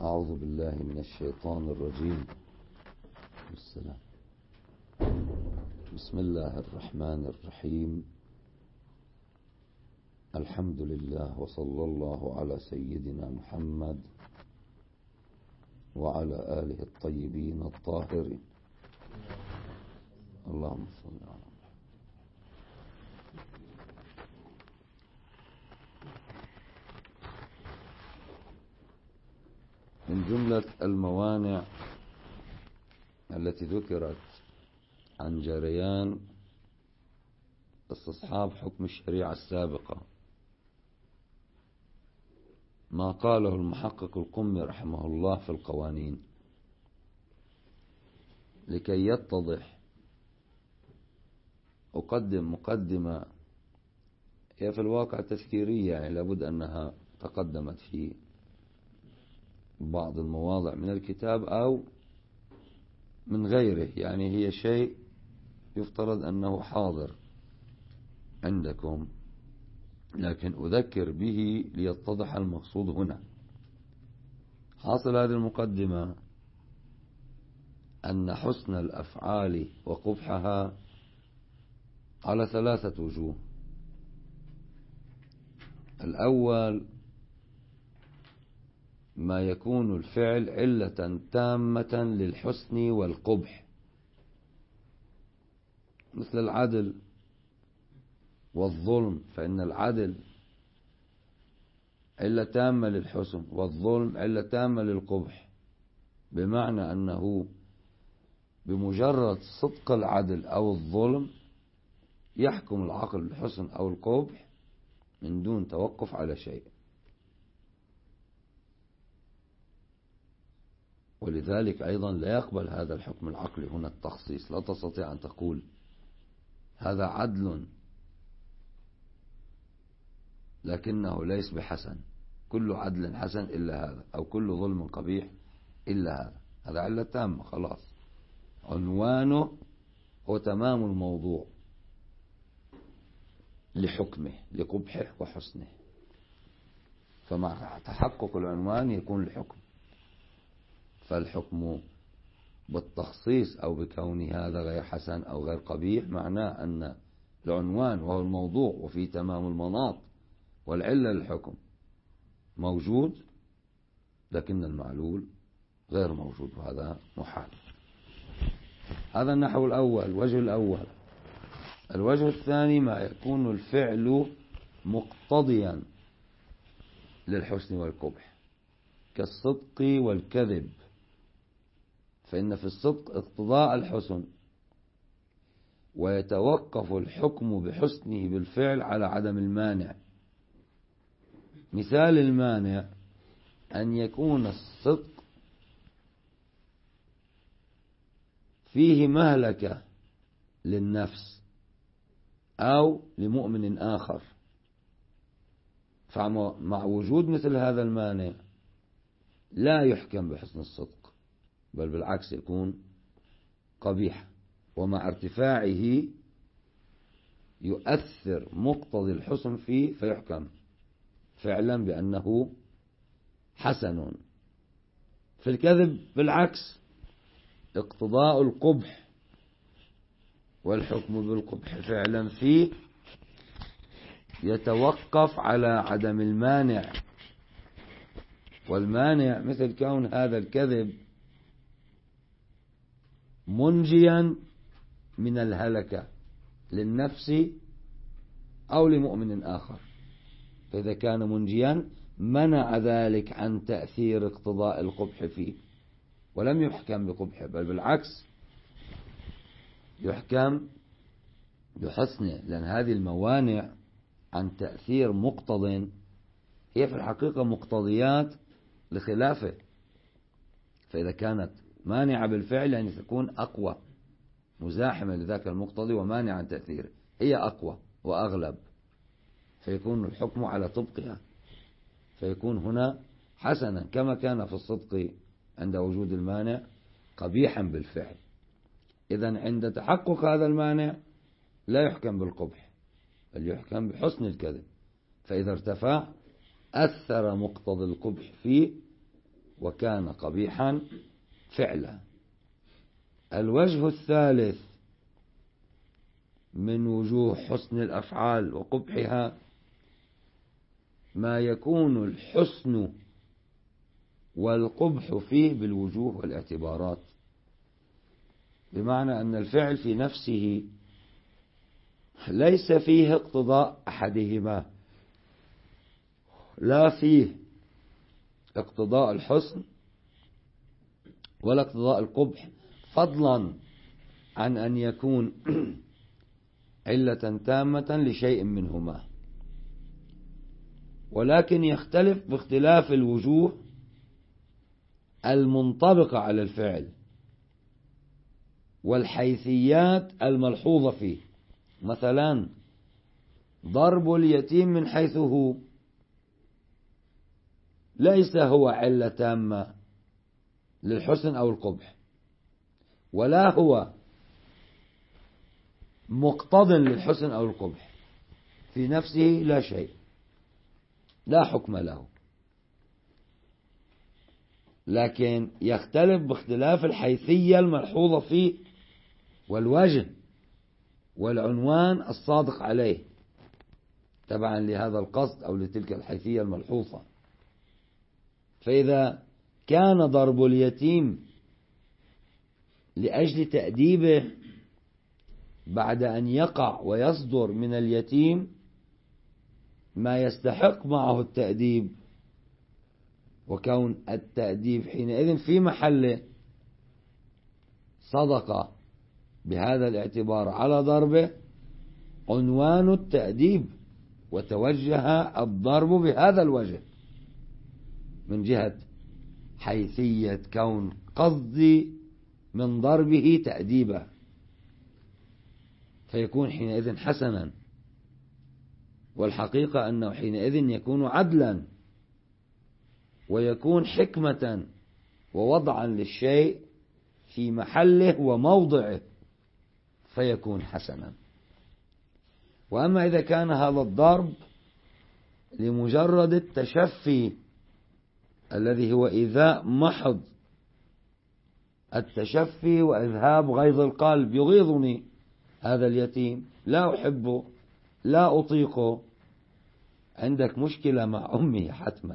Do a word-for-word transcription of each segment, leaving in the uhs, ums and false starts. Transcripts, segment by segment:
أعوذ بالله من الشيطان الرجيم. والسلام. بسم الله الرحمن الرحيم. الحمد لله، وصلى الله على سيدنا محمد وعلى آله الطيبين الطاهرين. اللهم صل على محمد. من جملة الموانع التي ذكرت عن جريان استصحاب حكم الشريعة السابقة ما قاله المحقق القمي رحمه الله في القوانين، لكي يتضح. أقدم مقدمة هي في الواقع تذكيرية، يعني لابد أنها تقدمت في بعض المواضع من الكتاب أو من غيره، يعني هي شيء يفترض أنه حاضر عندكم، لكن أذكر به ليتضح المقصود هنا. حاصل هذه المقدمة أن حسن الأفعال وقبحها على ثلاثة وجوه. الأول ما يكون الفعل علة تامة للحسن والقبح، مثل العدل والظلم، فإن العدل علة تامة للحسن والظلم علة تامة للقبح، بمعنى أنه بمجرد صدق العدل أو الظلم يحكم العقل بالحسن أو القبح من دون توقف على شيء. ولذلك أيضا لا يقبل هذا الحكم العقلي هنا التخصيص. لا تستطيع أن تقول هذا عدل لكنه ليس بحسن، كل عدل حسن إلا هذا، أو كل ظلم قبيح إلا هذا. هذا علة تامة، خلاص عنوانه هو تمام الموضوع لحكمه لقبحه وحسنه، فمع تحقق العنوان يكون الحكم. فالحكم بالتخصيص أو بكون هذا غير حسن أو غير قبيح معناه أن العنوان وهو الموضوع وفي تمام المناط والعلة للحكم موجود، لكن المعلول غير موجود، وهذا محال. هذا النحو الأول، الوجه الأول. الوجه الثاني ما يكون الفعل مقتضيا للحسن والقبح، كالصدق والكذب، فإن في الصدق اقتضاء الحسن، ويتوقف الحكم بحسنه بالفعل على عدم المانع. مثال المانع أن يكون الصدق فيه مهلكة للنفس أو لمؤمن آخر، فمع وجود مثل هذا المانع لا يحكم بحسن الصدق، بل بالعكس يكون قبيح، ومع ارتفاعه يؤثر مقتضي الحسن فيه فيحكم فعلا بأنه حسن. في الكذب بالعكس، اقتضاء القبح والحكم بالقبح فعلا فيه يتوقف على عدم المانع، والمانع مثل كون هذا الكذب منجيا من الهلكة للنفس أو لمؤمن آخر، فإذا كان منجيا منع ذلك عن تأثير اقتضاء القبح فيه، ولم يحكم بقبحه، بل بالعكس يحكم بحسنه، لأن هذه الموانع عن تأثير مقتض هي في الحقيقة مقتضيات لخلافه، فإذا كانت مانعة بالفعل يعني تكون أقوى، مزاحمة لذاك المقتضي ومانعة عن تأثيره، هي أقوى وأغلب، فيكون الحكم على طبقها، فيكون هنا حسنا كما كان في الصدق عند وجود المانع قبيحا بالفعل. إذن عند تحقق هذا المانع لا يحكم بالقبح بل يحكم بحسن الكذب، فإذا ارتفع أثر مقتضى القبح فيه وكان قبيحا فعلا. الوجه الثالث من وجوه حسن الأفعال وقبحها ما يكون الحسن والقبح فيه بالوجوه والاعتبارات، بمعنى أن الفعل في نفسه ليس فيه اقتضاء أحدهما، لا فيه اقتضاء الحسن ولا اقتضاء القبح، فضلا عن أن يكون علة تامة لشيء منهما، ولكن يختلف باختلاف الوجوه المنطبقة على الفعل والحيثيات الملحوظة فيه. مثلا ضرب اليتيم من حيث هو ليس هو علة تامة للحسن أو القبح، ولا هو مقتض للحسن أو القبح، في نفسه لا شيء، لا حكم له، لكن يختلف باختلاف الحيثية الملحوظة فيه والوجه والعنوان الصادق عليه تبعا لهذا القصد أو لتلك الحيثية الملحوظة. فإذا كان ضرب اليتيم لأجل تأديبه بعد أن يقع ويصدر من اليتيم ما يستحق معه التأديب، وكون التأديب حينئذ في محله، صدق بهذا الاعتبار على ضربه عنوان التأديب، وتوجه الضرب بهذا الوجه من جهة حيثية كون قصدي من ضربه تأديبه، فيكون حينئذ حسنا. والحقيقة أنه حينئذ يكون عدلا، ويكون حكمة ووضعا للشيء في محله وموضعه، فيكون حسنا. وأما إذا كان هذا الضرب لمجرد التشفي الذي هو إيذاء محض، التشفي وإذهاب غيظ القلب، يغيظني هذا اليتيم، لا أحبه، لا أطيقه، عندك مشكلة مع أمي حتما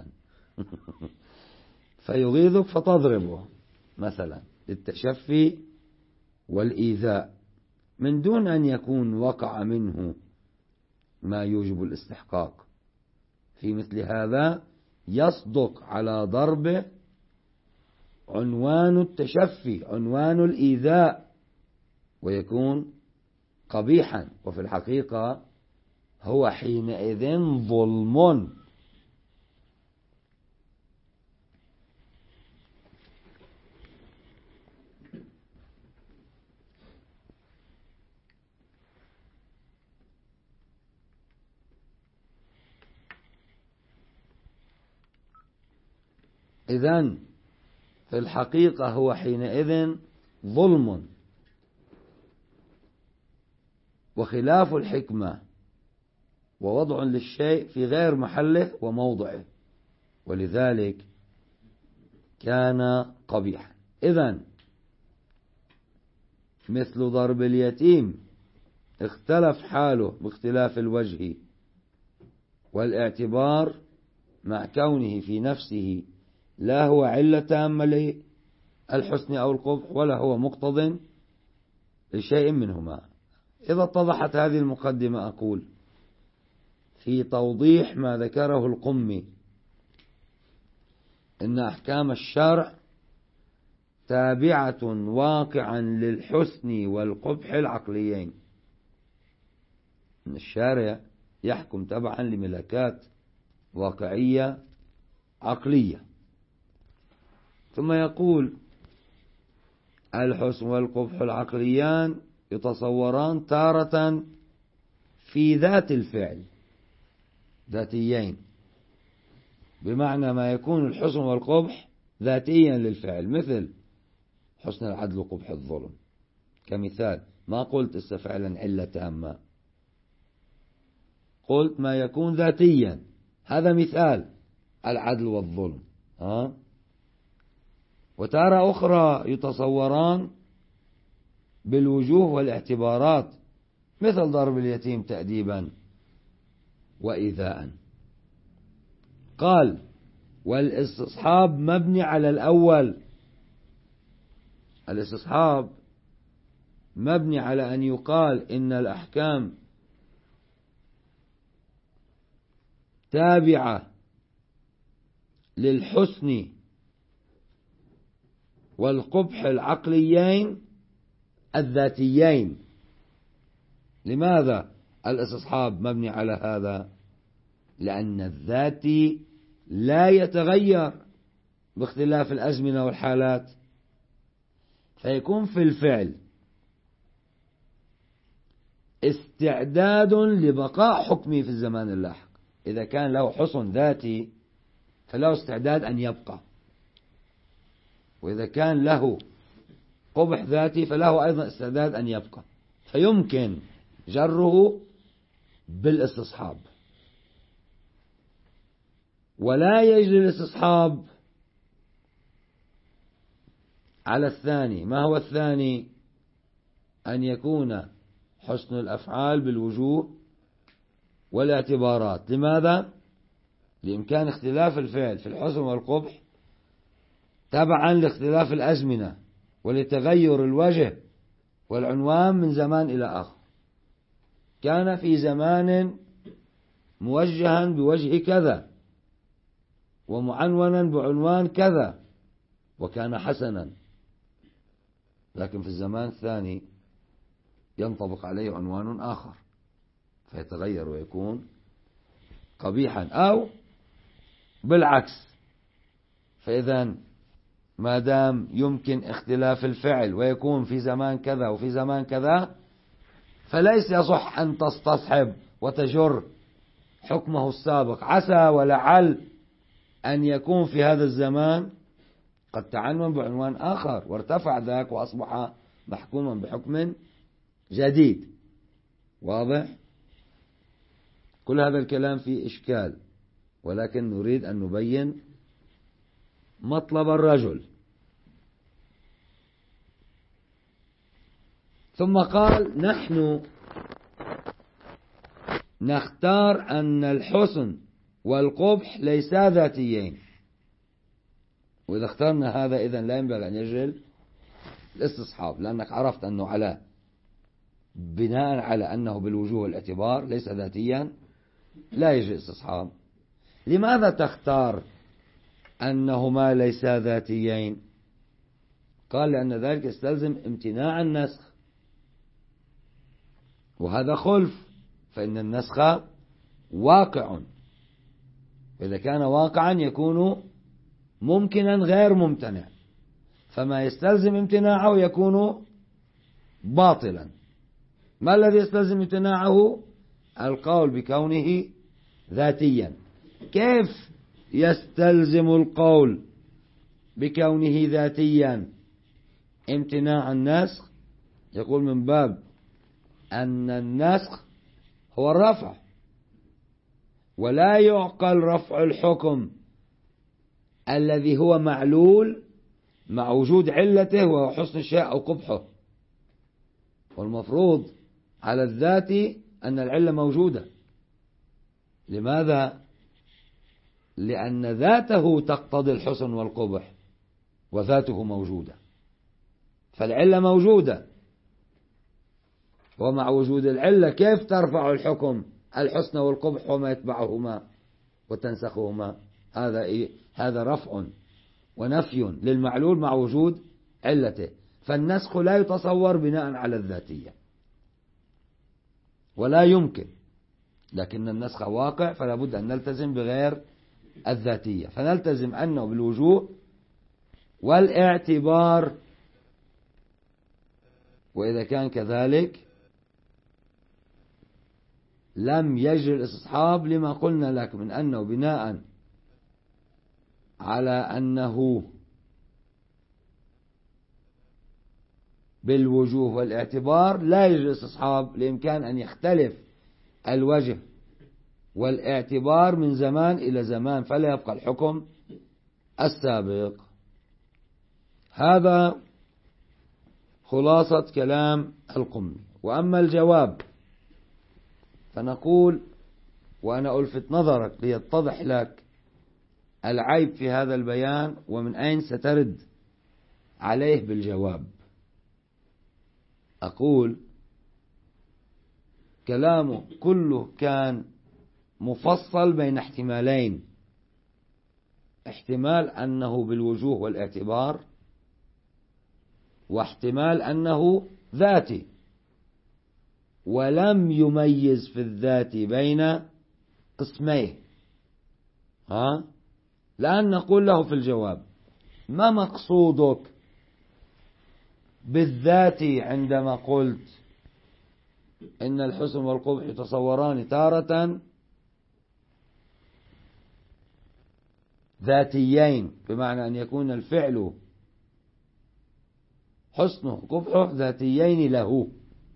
فيغيظك فتضربه مثلا للتشفي والإيذاء، من دون أن يكون وقع منه ما يوجب الاستحقاق. في مثل هذا يصدق على ضربه عنوان التشفي، عنوان الإيذاء، ويكون قبيحا، وفي الحقيقة هو حينئذ ظلم. إذن في الحقيقة هو حينئذ ظلم وخلاف الحكمة ووضع للشيء في غير محله وموضعه، ولذلك كان قبيحا. إذن مثل ضرب اليتيم اختلف حاله باختلاف الوجه والاعتبار، مع كونه في نفسه لا هو علة تامة للحسن أو القبح، ولا هو مقتض لشيء منهما. إذا اتضحت هذه المقدمة أقول في توضيح ما ذكره القمي إن أحكام الشرع تابعة واقعا للحسن والقبح العقليين، إن الشارع يحكم تبعا لملكات واقعية عقلية. ثم يقول الحسن والقبح العقليان يتصوران تارة في ذات الفعل، ذاتيين، بمعنى ما يكون الحسن والقبح ذاتيا للفعل، مثل حسن العدل وقبح الظلم كمثال. ما قلت استفعلا علة تامة، قلت ما يكون ذاتيا، هذا مثال العدل والظلم. ها؟ وتارة أخرى يتصوران بالوجوه والاعتبارات، مثل ضرب اليتيم تأديبا وإيذاء. قال: والاستصحاب مبني على الأول. الاستصحاب مبني على أن يقال إن الأحكام تابعة للحسن والقبح العقليين الذاتيين. لماذا الاستصحاب مبني على هذا؟ لأن الذاتي لا يتغير باختلاف الأزمنة والحالات، فيكون في الفعل استعداد لبقاء حكمه في الزمان اللاحق. إذا كان له حسن ذاتي فله استعداد أن يبقى، وإذا كان له قبح ذاتي فله أيضا استعداد أن يبقى، فيمكن جره بالاستصحاب. ولا يجري الاستصحاب على الثاني. ما هو الثاني؟ أن يكون حسن الأفعال بالوجوه والاعتبارات. لماذا؟ لإمكان اختلاف الفعل في الحسن والقبح تبعا لاختلاف الأزمنة ولتغير الوجه والعنوان من زمان إلى آخر. كان في زمان موجها بوجه كذا ومعنونا بعنوان كذا وكان حسنا، لكن في الزمان الثاني ينطبق عليه عنوان آخر فيتغير ويكون قبيحا، أو بالعكس. فإذا ما دام يمكن اختلاف الفعل ويكون في زمان كذا وفي زمان كذا، فليس يصح أن تستصحب وتجر حكمه السابق. عسى ولعل أن يكون في هذا الزمان قد تعنون بعنوان آخر وارتفع ذاك وأصبح محكوما بحكم جديد. واضح؟ كل هذا الكلام فيه إشكال، ولكن نريد أن نبين مطلب الرجل. ثم قال: نحن نختار أن الحسن والقبح ليسا ذاتيين. وإذا اخترنا هذا إذن لا ينبغي أن يجري الاستصحاب، لأنك عرفت أنه على بناء على أنه بالوجوه والاعتبار ليس ذاتيا لا يجري الاستصحاب. لماذا تختار أنهما ليسا ذاتيين؟ قال: لأن ذلك يستلزم امتناع النسخ، وهذا خلف، فإن النسخ واقع، إذا كان واقعا يكون ممكنا غير ممتنع، فما يستلزم امتناعه يكون باطلا. ما الذي يستلزم امتناعه؟ القول بكونه ذاتيا. كيف يستلزم القول بكونه ذاتيا امتناع النسخ؟ يقول: من باب أن النسخ هو الرفع، ولا يعقل رفع الحكم الذي هو معلول مع وجود علته وهو حسن الشيء أو قبحه. والمفروض على الذات أن العلة موجودة. لماذا؟ لأن ذاته تقتضي الحسن والقبح وذاته موجودة، فالعلة موجودة، ومع وجود العلة كيف ترفع الحكم الحسن والقبح وما يتبعهما وتنسخهما؟ هذا إيه؟ هذا رفع ونفي للمعلول مع وجود علته. فالنسخ لا يتصور بناء على الذاتية ولا يمكن، لكن النسخ واقع، فلا بد أن نلتزم بغير الذاتية، فنلتزم أنه بالوجوه والاعتبار. وإذا كان كذلك لم يجري الاستصحاب، لما قلنا لك من أنه بناء على أنه بالوجوه والاعتبار لا يجري الاستصحاب، لإمكان أن يختلف الوجه والاعتبار من زمان إلى زمان، فلا يبقى الحكم السابق. هذا خلاصة كلام القمي. وأما الجواب فنقول، وأنا ألفت نظرك ليتضح لك العيب في هذا البيان ومن أين سترد عليه بالجواب. أقول كلامه كله كان مفصل بين احتمالين: احتمال أنه بالوجوه والاعتبار، واحتمال أنه ذاتي، ولم يميز في الذات بين قسميه. ها؟ لأن نقول له في الجواب: ما مقصودك بالذات عندما قلت إن الحسن والقبح يتصوران تارة ذاتيين، بمعنى أن يكون الفعل حسنه وقبحه ذاتيين له.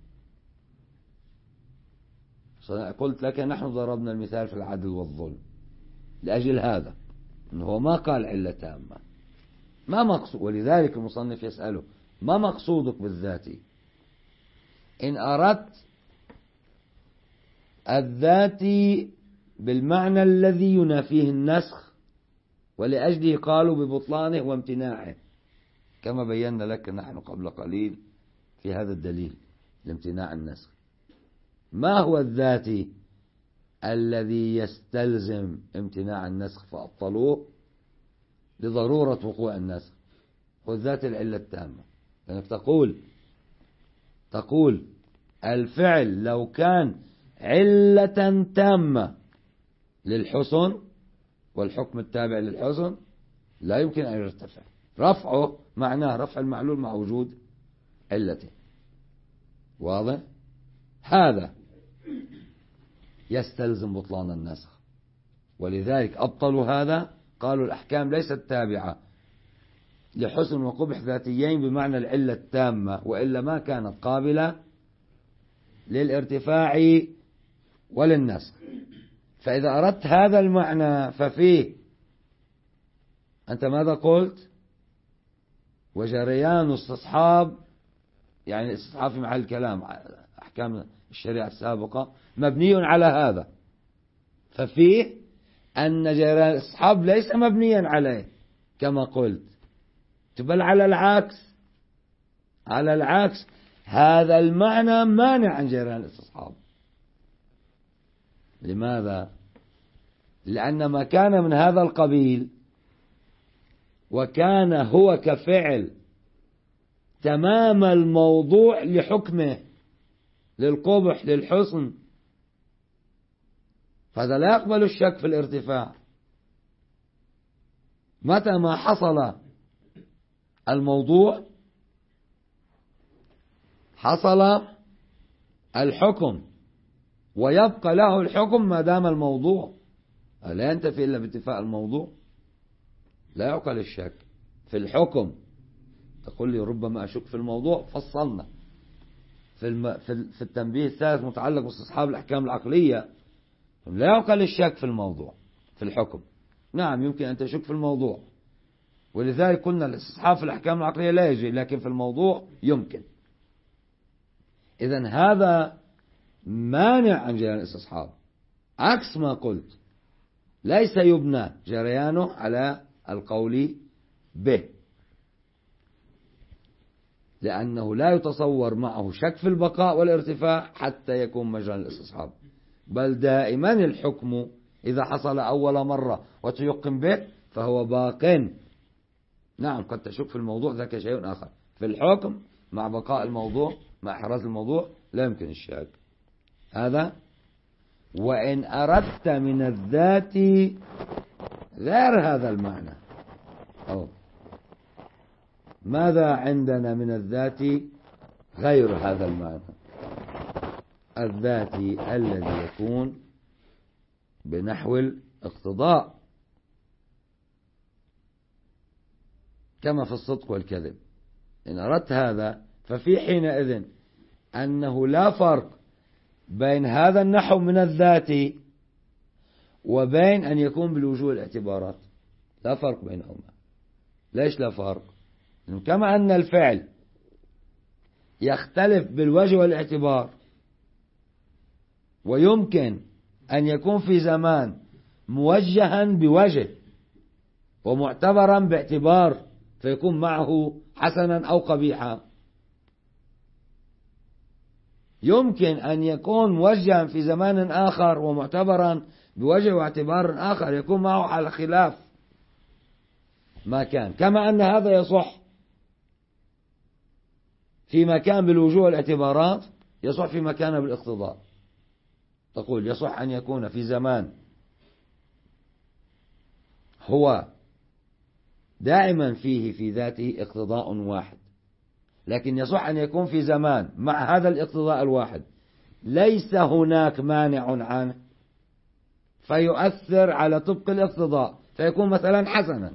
قلت لك نحن ضربنا المثال في العدل والظلم لأجل هذا، أنه ما قال علة تامة. ما مقصود، ولذلك المصنف يسأله: ما مقصودك بالذاتي؟ إن أردت الذاتي بالمعنى الذي ينافيه النسخ، ولأجله قالوا ببطلانه وامتناعه، كما بينا لك نحن قبل قليل في هذا الدليل لامتناع النسخ. ما هو الذاتي الذي يستلزم امتناع النسخ فأبطلوه لضرورة وقوع النسخ؟ هو الذات العلة التامة. لأنك تقول تقول الفعل لو كان علة تامة للحسن والحكم التابع للحسن لا يمكن أن يرتفع. رفعه معناه رفع المعلول مع وجود علته. واضح؟ هذا يستلزم بطلان النسخ، ولذلك أبطلوا هذا. قالوا الأحكام ليست تابعة لحسن وقبح ذاتيين بمعنى العلة التامة، وإلا ما كانت قابلة للارتفاع وللنسخ. فإذا أردت هذا المعنى ففيه، أنت ماذا قلت؟ وجريان استصحاب، يعني استصحاب في محل الكلام أحكام الشريعة السابقة مبني على هذا، ففيه أن جريان الاستصحاب ليس مبنيا عليه كما قلت، بل على العكس. على العكس، هذا المعنى مانع عن جريان الاستصحاب. لماذا؟ لأن ما كان من هذا القبيل وكان هو كفعل تمام الموضوع لحكمه، للقبح للحسن، فهذا لا يقبل الشك في الارتفاع. متى ما حصل الموضوع حصل الحكم، ويبقى له الحكم ما دام الموضوع. لا ينتفي إلا باتفاق الموضوع. لا يعقل الشك في الحكم. تقول لي ربما أشك في الموضوع، فصلنا في, الم... في التنبيه الثالث متعلق باستصحاب الأحكام العقلية. لا يعقل الشك في الموضوع في الحكم. نعم يمكن أن تشك في الموضوع، ولذلك قلنا الاستصحاب في الأحكام العقلية لا يجري، لكن في الموضوع يمكن. إذن هذا مانع عن جريان الاستصحاب، عكس ما قلت. ليس يبنى جريانه على القول به، لأنه لا يتصور معه شك في البقاء والارتفاع حتى يكون مجرى الاستصحاب، بل دائما الحكم إذا حصل أول مرة وتيقن به فهو باق. نعم قد تشك في الموضوع، ذاك شيء آخر. في الحكم مع بقاء الموضوع مع إحراز الموضوع لا يمكن الشك. هذا. وإن أردت من الذات غير هذا المعنى، أو ماذا عندنا من الذات غير هذا المعنى؟ الذات الذي يكون بنحو الاقتضاء كما في الصدق والكذب. إن أردت هذا ففي حينئذ أنه لا فرق بين هذا النحو من الذات وبين أن يكون بالوجوه الاعتبارات. لا فرق بينهما. ليش لا فرق؟ كما أن الفعل يختلف بالوجه والاعتبار، ويمكن أن يكون في زمان موجها بوجه ومعتبرا باعتبار فيكون معه حسنا أو قبيحا، يمكن أن يكون موجها في زمان آخر ومعتبرا بوجه واعتبار آخر يكون معه على خلاف ما كان، كما أن هذا يصح في مكان بالوجوه والاعتبارات يصح في مكان بالاقتضاء. تقول يصح أن يكون في زمان هو دائما فيه في ذاته اقتضاء واحد، لكن يصح أن يكون في زمان مع هذا الاقتضاء الواحد ليس هناك مانع عنه فيؤثر على طبق الاقتضاء فيكون مثلا حسنا،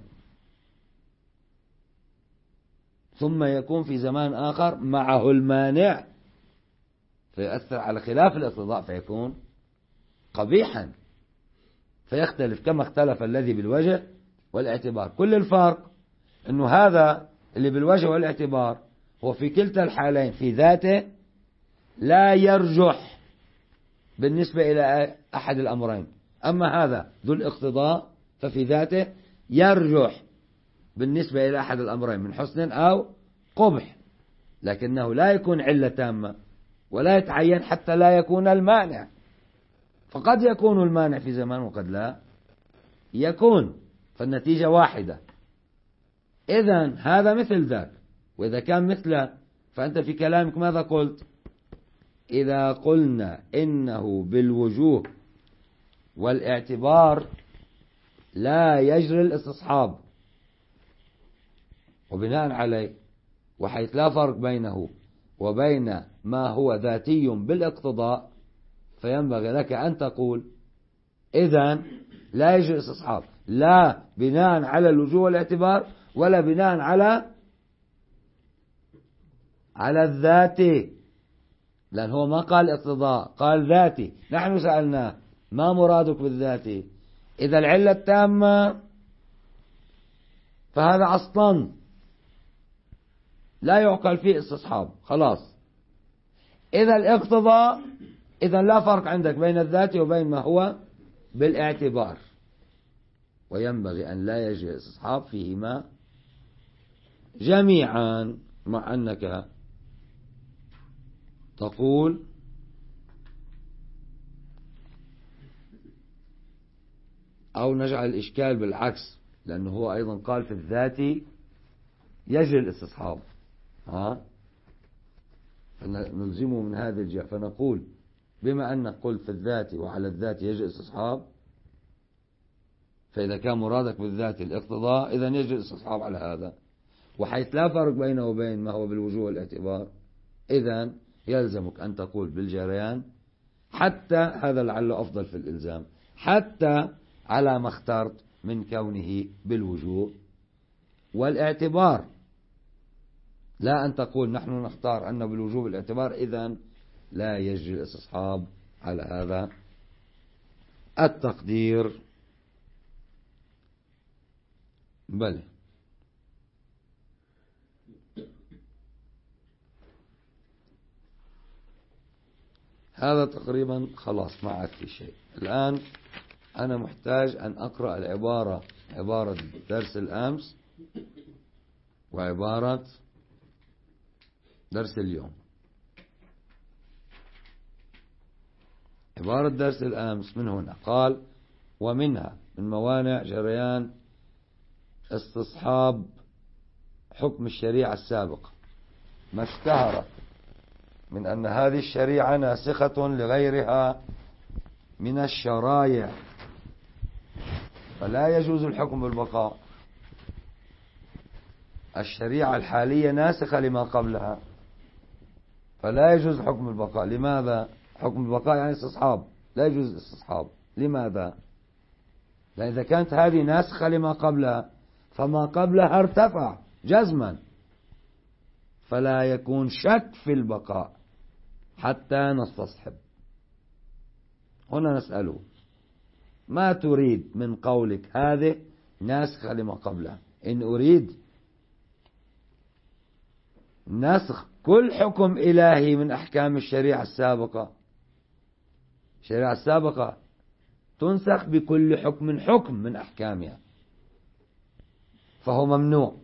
ثم يكون في زمان آخر معه المانع فيؤثر على خلاف الاقتضاء فيكون قبيحا، فيختلف كما اختلف الذي بالوجه والاعتبار. كل الفرق أنه هذا اللي بالوجه والاعتبار هو في كلتا الحالين في ذاته لا يرجح بالنسبة إلى أحد الأمرين، أما هذا ذو الاقتضاء ففي ذاته يرجح بالنسبة إلى أحد الأمرين من حسن أو قبح، لكنه لا يكون علة تامة ولا يتعين حتى لا يكون المانع، فقد يكون المانع في زمان وقد لا يكون، فالنتيجة واحدة. إذن هذا مثل ذاك، وإذا كان مثله فأنت في كلامك ماذا قلت؟ إذا قلنا إنه بالوجوه والاعتبار لا يجري الاستصحاب، وبناء عليه وحيث لا فرق بينه وبين ما هو ذاتي بالاقتضاء فينبغي لك أن تقول إذن لا يجري الاستصحاب لا بناء على الوجوه والاعتبار ولا بناء على على الذات، لأن هو ما قال اقتضاء قال ذاتي. نحن سألناه ما مرادك بالذاتي؟ إذا العلة التامة فهذا أصلا لا يعقل فيه استصحاب خلاص. إذا الاقتضاء إذا لا فرق عندك بين الذات وبين ما هو بالاعتبار، وينبغي أن لا يجري الاستصحاب فيهما جميعا، مع أنك تقول أو نجعل الإشكال بالعكس، لأنه هو أيضا قال في الذات يجري الاستصحاب، ها فنلزمه من هذه الجهة، فنقول بما أنك قلت في الذات وعلى الذات يجري الاستصحاب فإذا كان مرادك بالذات الاقتضاء إذا يجري الاستصحاب على هذا، وحيث لا فرق بينه وبين ما هو بالوجوه والاعتبار إذا يلزمك أن تقول بالجريان، حتى هذا لعله أفضل في الإلزام، حتى على ما اخترت من كونه بالوجوه والاعتبار، لا أن تقول نحن نختار أنه بالوجوه والاعتبار إذن لا يجري الاستصحاب على هذا التقدير. بل هذا تقريبا خلاص ما عاد في شيء. الآن أنا محتاج أن أقرأ العبارة، عبارة درس الأمس وعبارة درس اليوم. عبارة درس الأمس من هنا قال ومنها من موانع جريان استصحاب حكم الشريعة السابقة ما اشتهر من أن هذه الشريعة ناسخة لغيرها من الشرائع فلا يجوز الحكم بالبقاء. الشريعة الحالية ناسخة لما قبلها فلا يجوز حكم البقاء. لماذا؟ حكم البقاء يعني استصحاب، لا يجوز الاستصحاب. لماذا؟ لأن إذا كانت هذه ناسخة لما قبلها فما قبلها ارتفع جزما، فلا يكون شك في البقاء حتى نستصحب. هنا نسأله ما تريد من قولك هذه ناسخة لما قبلها؟ إن أريد نسخ كل حكم إلهي من أحكام الشريعة السابقة. الشريعة السابقة تنسخ بكل حكم حكم من أحكامها، فهو ممنوع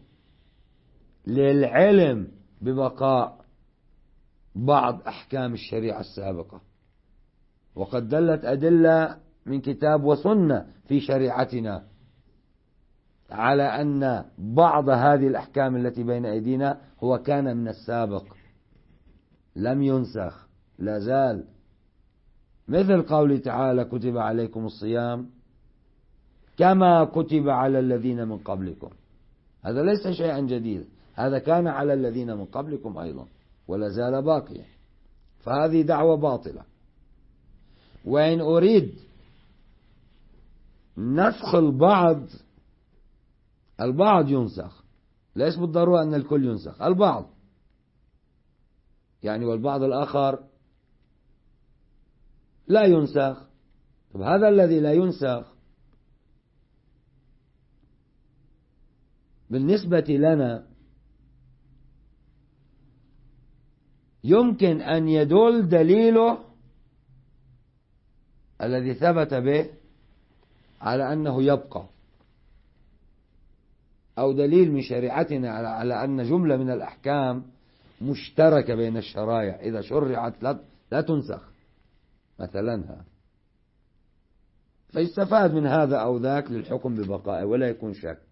للعلم ببقاء بعض أحكام الشريعة السابقة. وقد دلت أدلة من كتاب وسنة في شريعتنا على أن بعض هذه الأحكام التي بين أيدينا هو كان من السابق لم ينسخ، لا زال، مثل قوله تعالى: كتب عليكم الصيام كما كتب على الذين من قبلكم. هذا ليس شيئا جديدا، هذا كان على الذين من قبلكم أيضا ولا زال باقيا. فهذه دعوة باطلة. وإن أريد نسخ البعض، البعض ينسخ، ليس بالضرورة أن الكل ينسخ، البعض يعني، والبعض الآخر لا ينسخ. طب هذا الذي لا ينسخ بالنسبة لنا يمكن أن يدل دليله الذي ثبت به على أنه يبقى، أو دليل من شريعتنا على أن جملة من الأحكام مشتركة بين الشرائع إذا شرعت لا تنسخ مثلا، فيستفاد من هذا أو ذاك للحكم ببقائه ولا يكون شك.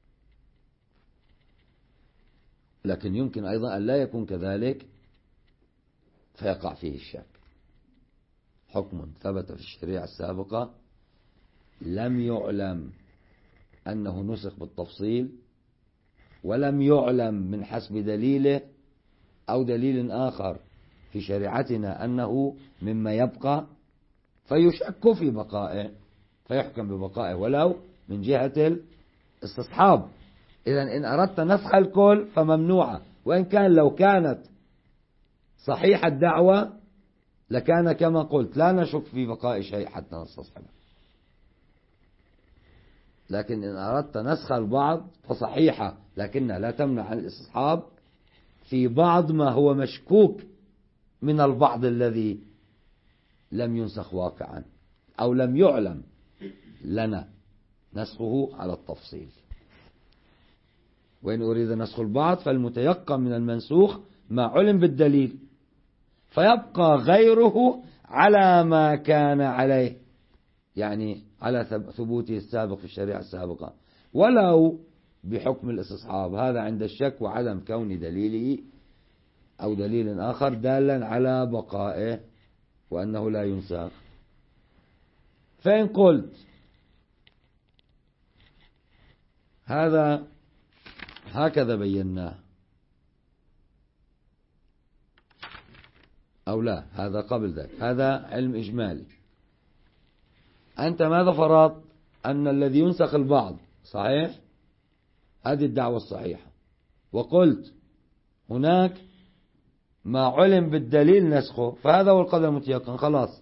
لكن يمكن أيضا أن لا يكون كذلك فيقع فيه الشك. حكم ثبت في الشريعة السابقة لم يعلم أنه نسخ بالتفصيل، ولم يعلم من حسب دليله أو دليل آخر في شريعتنا أنه مما يبقى، فيشك في بقائه فيحكم ببقائه ولو من جهة الاستصحاب. إذن إن أردت نسخ الكل فممنوعة، وإن كان لو كانت صحيح الدعوة لكان كما قلت لا نشك في بقاء شيء حتى نستصحبه. لكن إن أردت نسخ البعض فصحيحة، لكنها لا تمنع عن الاستصحاب في بعض ما هو مشكوك من البعض الذي لم ينسخ واقعا أو لم يعلم لنا نسخه على التفصيل. وإن أريد نسخ البعض فالمتيقن من المنسوخ ما علم بالدليل، فيبقى غيره على ما كان عليه، يعني على ثبوته السابق في الشريعة السابقة ولو بحكم الاستصحاب. هذا عند الشك وعدم كون دليله أو دليل آخر دالا على بقائه وأنه لا ينسخ. فإن قلت هذا هكذا بيناه أو لا، هذا قبل ذلك، هذا علم إجمالي، أنت ماذا فرضت؟ أن الذي ينسخ البعض صحيح، هذه الدعوة الصحيحة، وقلت هناك ما علم بالدليل نسخه، فهذا هو القدر المتيقن، خلاص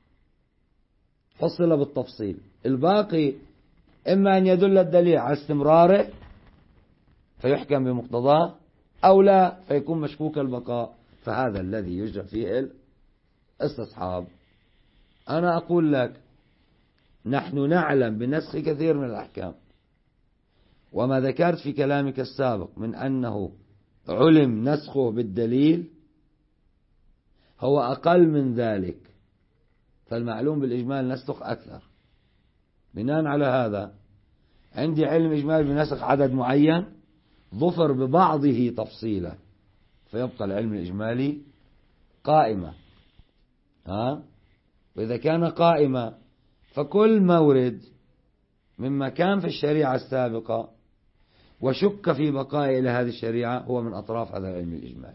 فصل بالتفصيل. الباقي إما أن يدل الدليل على استمراره فيحكم بمقتضاه، أو لا فيكون مشكوك البقاء، فهذا الذي يجرى فيه الاستصحاب. أنا أقول لك نحن نعلم بنسخ كثير من الأحكام، وما ذكرت في كلامك السابق من أنه علم نسخه بالدليل هو أقل من ذلك، فالمعلوم بالإجمال نسخ أكثر. بناء على هذا عندي علم إجمال بنسخ عدد معين ظفر ببعضه تفصيلا، فيبقى العلم الإجمالي قائمة. ها؟ وإذا كان قائمة فكل مورد مما كان في الشريعة السابقة وشك في بقائه إلى هذه الشريعة هو من أطراف هذا العلم الإجمالي،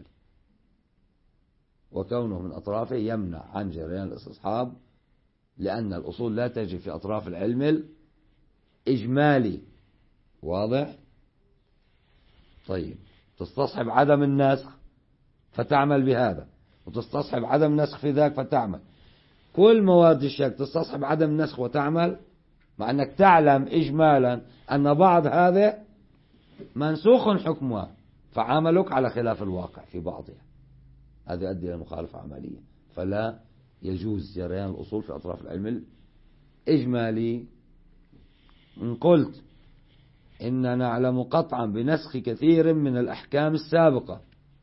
وكونه من أطرافه يمنع عن جريان الاستصحاب، لأن الأصول لا تجري في أطراف العلم الإجمالي. واضح؟ طيب، تستصحب عدم النسخ فتعمل بهذا، وتستصحب عدم النسخ في ذاك فتعمل. كل مواد الشك تستصحب عدم النسخ وتعمل، مع أنك تعلم إجمالا أن بعض هذا منسوخ حكمها فعاملك على خلاف الواقع في بعضها، هذا يؤدي إلى مخالفة عملية. فلا يجوز جريان الأصول في أطراف العلم الإجمالي. إن قلت إننا نعلم قطعا بنسخ كثير من الأحكام السابقة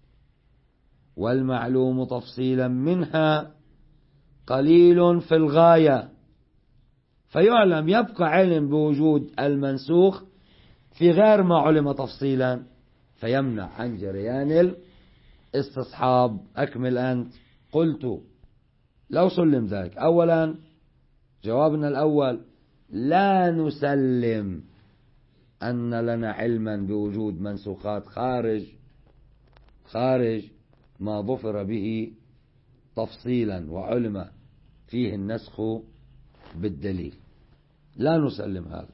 والمعلوم تفصيلا منها قليل في الغاية، فيعلم يبقى علم بوجود المنسوخ في غير ما علم تفصيلا فيمنع عن جريان الاستصحاب. أكمل أنت. قلت لو سلم ذلك، أولا جوابنا الأول لا نسلم أن لنا علما بوجود منسوخات خارج خارج ما ظفر به تفصيلا وعلم فيه النسخ بالدليل، لا نسلم هذا،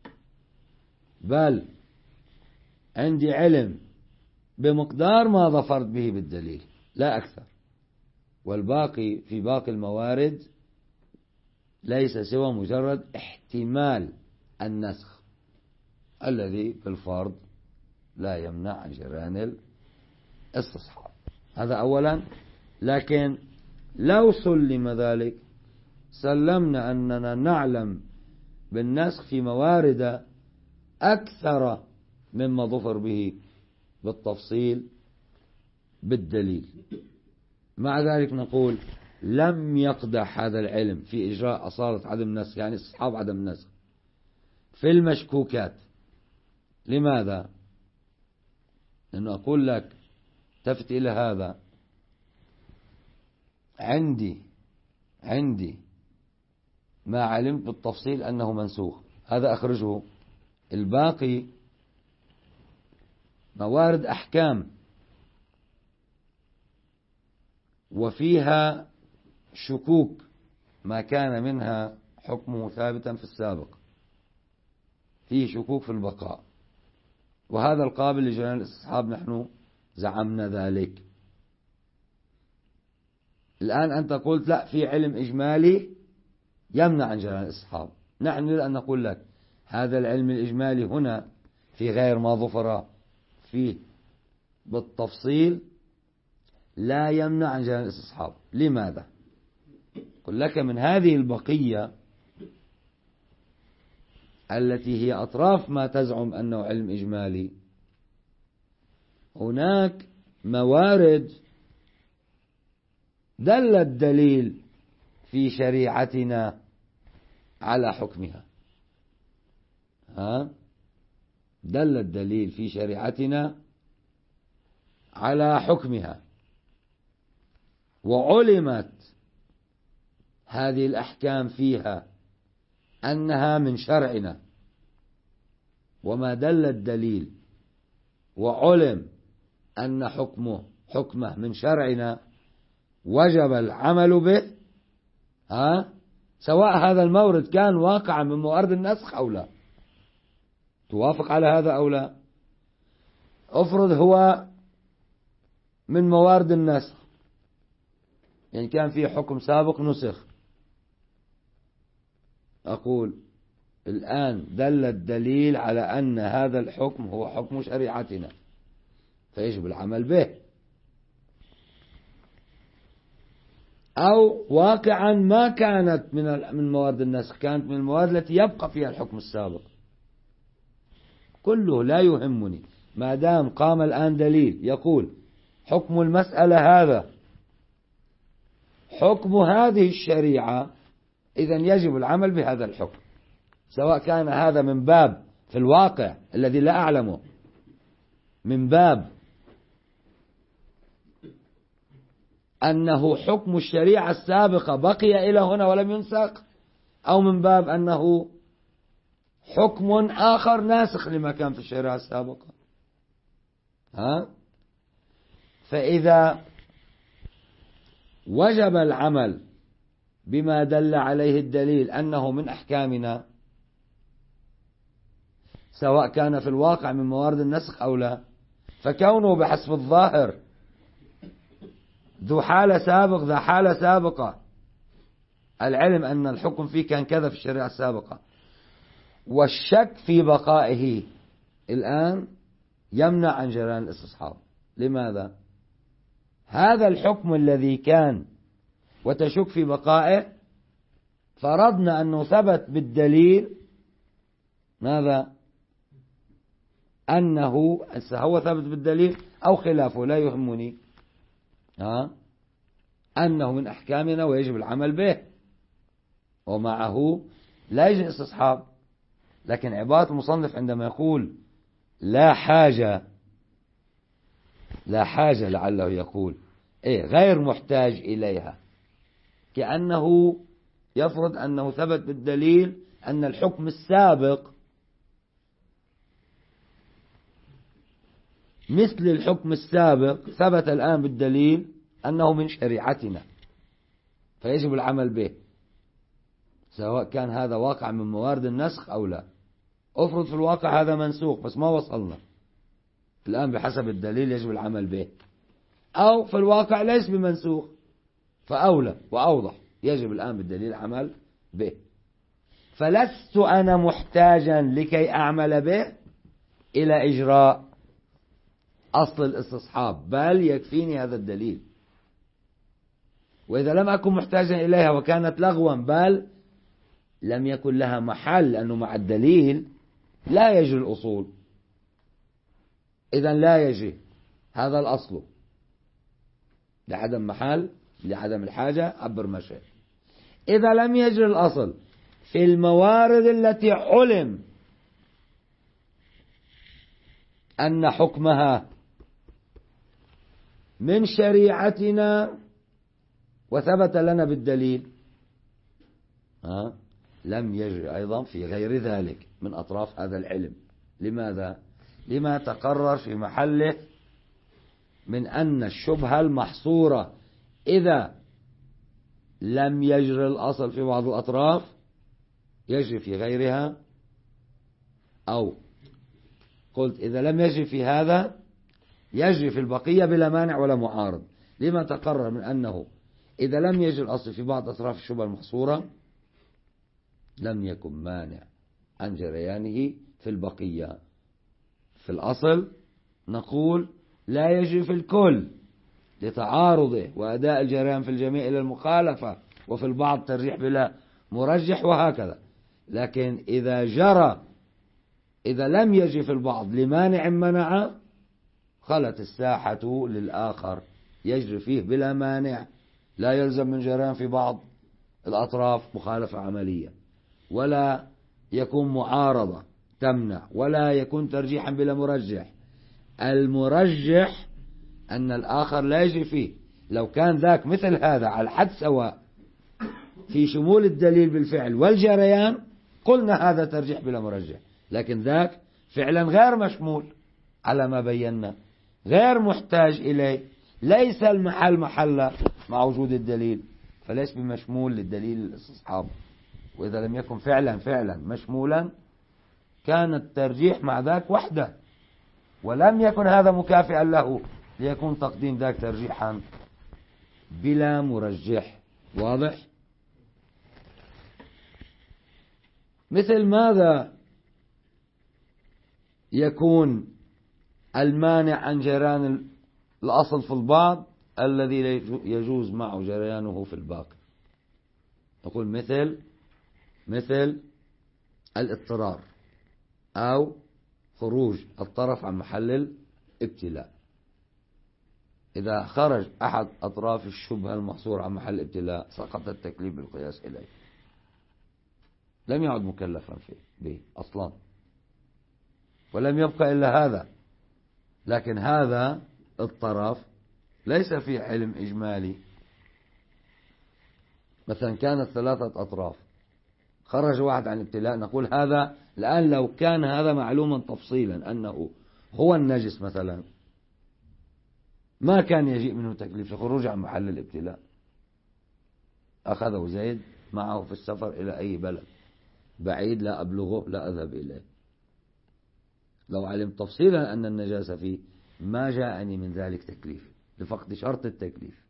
بل عندي علم بمقدار ما ظفرت به بالدليل لا أكثر، والباقي في باقي الموارد ليس سوى مجرد احتمال النسخ الذي في الفرض لا يمنع عن جريان الاستصحاب. هذا أولا. لكن لو سلم ذلك سلمنا أننا نعلم بالنسخ في موارد أكثر مما ظفر به بالتفصيل بالدليل. مع ذلك نقول لم يقدح هذا العلم في إجراء أصالة عدم النسخ، يعني استصحاب عدم النسخ في المشكوكات. لماذا؟ لأنه أقول لك تفت إلى هذا، عندي عندي ما علمت بالتفصيل أنه منسوخ، هذا أخرجه. الباقي موارد أحكام وفيها شكوك ما كان منها حكمه ثابتا في السابق، فيه شكوك في البقاء، وهذا القابل لجريان الاستصحاب. نحن زعمنا ذلك. الآن أنت قلت لا، في علم إجمالي يمنع عن جريان الاستصحاب. نحن نريد أن نقول لك هذا العلم الإجمالي هنا في غير ما ظفر فيه بالتفصيل لا يمنع عن جريان الاستصحاب. لماذا؟ قل لك من هذه البقية التي هي أطراف ما تزعم أنه علم إجمالي، هناك موارد دل الدليل في شريعتنا على حكمها. ها؟ دل الدليل في شريعتنا على حكمها، وعلمت هذه الأحكام فيها أنها من شرعنا، وما دل الدليل وعلم أن حكمه حكمه من شرعنا وجب العمل به. ها؟ سواء هذا المورد كان واقعا من موارد النسخ أو لا. توافق على هذا أو لا؟ افرض هو من موارد النسخ، يعني كان فيه حكم سابق نسخ، أقول الآن دل الدليل على أن هذا الحكم هو حكم شريعتنا فيجب العمل به. أو واقعا ما كانت من من موارد النسخ، كانت من الموارد التي يبقى فيها الحكم السابق، كله لا يهمني ما دام قام الآن دليل يقول حكم المسألة هذا حكم هذه الشريعة، إذن يجب العمل بهذا الحكم، سواء كان هذا من باب في الواقع الذي لا أعلمه، من باب أنه حكم الشريعة السابقة بقي إلى هنا ولم ينسخ، أو من باب أنه حكم آخر ناسخ لما كان في الشريعة السابقة. ها؟ فإذا وجب العمل بما دل عليه الدليل أنه من أحكامنا، سواء كان في الواقع من موارد النسخ أو لا، فكونه بحسب الظاهر ذو حالة سابق ذا حالة سابقة، العلم أن الحكم فيه كان كذا في الشريعة السابقة، والشك في بقائه الآن يمنع عن جريان الاستصحاب. لماذا؟ هذا الحكم الذي كان وتشك في بقائه، فرضنا أنه ثبت بالدليل ماذا؟ أنه هو ثبت بالدليل أو خلافه لا يهمني، ها؟ أنه من أحكامنا ويجب العمل به، ومعه لا يجب استصحاب. لكن عبارة المصنف عندما يقول لا حاجة، لا حاجة لعله يقول إيه غير محتاج إليها، كأنه يفرض أنه ثبت بالدليل أن الحكم السابق مثل الحكم السابق ثبت الآن بالدليل أنه من شريعتنا فيجب العمل به، سواء كان هذا واقع من موارد النسخ أو لا. أفرض في الواقع هذا منسوخ بس ما وصلنا الآن بحسب الدليل يجب العمل به، أو في الواقع ليس بمنسوخ فأولى وأوضح يجب الآن بالدليل العمل به. فلست أنا محتاجا لكي أعمل به إلى إجراء أصل الاستصحاب، بل يكفيني هذا الدليل. وإذا لم أكن محتاجا إليها وكانت لغوا بل لم يكن لها محل، لأنه مع الدليل لا يجري الأصول، إذن لا يجري هذا الأصل لعدم محل لعدم الحاجة عبر ما شئت. إذا لم يجري الأصل في الموارد التي علم أن حكمها من شريعتنا وثبت لنا بالدليل، ها؟ لم يجري أيضا في غير ذلك من أطراف هذا العلم. لماذا؟ لما تقرر في محله من أن الشبهة المحصورة إذا لم يجري الأصل في بعض الأطراف يجري في غيرها، أو قلت إذا لم يجري في هذا يجري في البقية بلا مانع ولا معارض. لما تقرر من أنه إذا لم يجري الأصل في بعض أطراف الشبهة المحصورة لم يكن مانع عن جريانه في البقية. في الأصل نقول لا يجري في الكل لتعارضه وأداء الجريان في الجميع إلى المخالفة، وفي البعض ترجيح بلا مرجح وهكذا. لكن إذا جرى إذا لم يجري في البعض لمانع منع خلت الساحة للآخر يجري فيه بلا مانع، لا يلزم من جريان في بعض الأطراف مخالفة عملية، ولا يكون معارضة تمنع، ولا يكون ترجيحا بلا مرجح. المرجح أن الآخر لا يجري فيه. لو كان ذاك مثل هذا على الحد سواء في شمول الدليل بالفعل والجريان قلنا هذا ترجيح بلا مرجح، لكن ذاك فعلا غير مشمول على ما بينا، غير محتاج إليه، ليس المحل محل مع وجود الدليل، فليس بمشمول للدليل الاستصحاب. وإذا لم يكن فعلا فعلا مشمولا كان الترجيح مع ذاك وحده، ولم يكن هذا مكافئا له ليكون تقديم ذاك ترجيحا بلا مرجح. واضح؟ مثل ماذا يكون المانع عن جريان الأصل في البعض الذي يجوز معه جريانه في الباقي؟ نقول مثل مثل الاضطرار أو خروج الطرف عن محل الابتلاء. إذا خرج أحد أطراف الشبهة المحصورة عن محل الابتلاء سقط التكليف بالقياس إليه، لم يعد مكلفا فيه به أصلا، ولم يبقى إلا هذا. لكن هذا الطرف ليس فيه علم إجمالي، مثلا كانت ثلاثة أطراف خرج واحد عن الابتلاء، نقول هذا الآن لو كان هذا معلوما تفصيلا أنه هو النجس مثلا ما كان يجيء منه تكليف لخروج عن محل الابتلاء. أخذه زيد معه في السفر إلى أي بلد بعيد لا أبلغه لا أذهب إليه، لو علمت تفصيلا أن النجاسة فيه ما جاءني من ذلك تكليف لفقد شرط التكليف.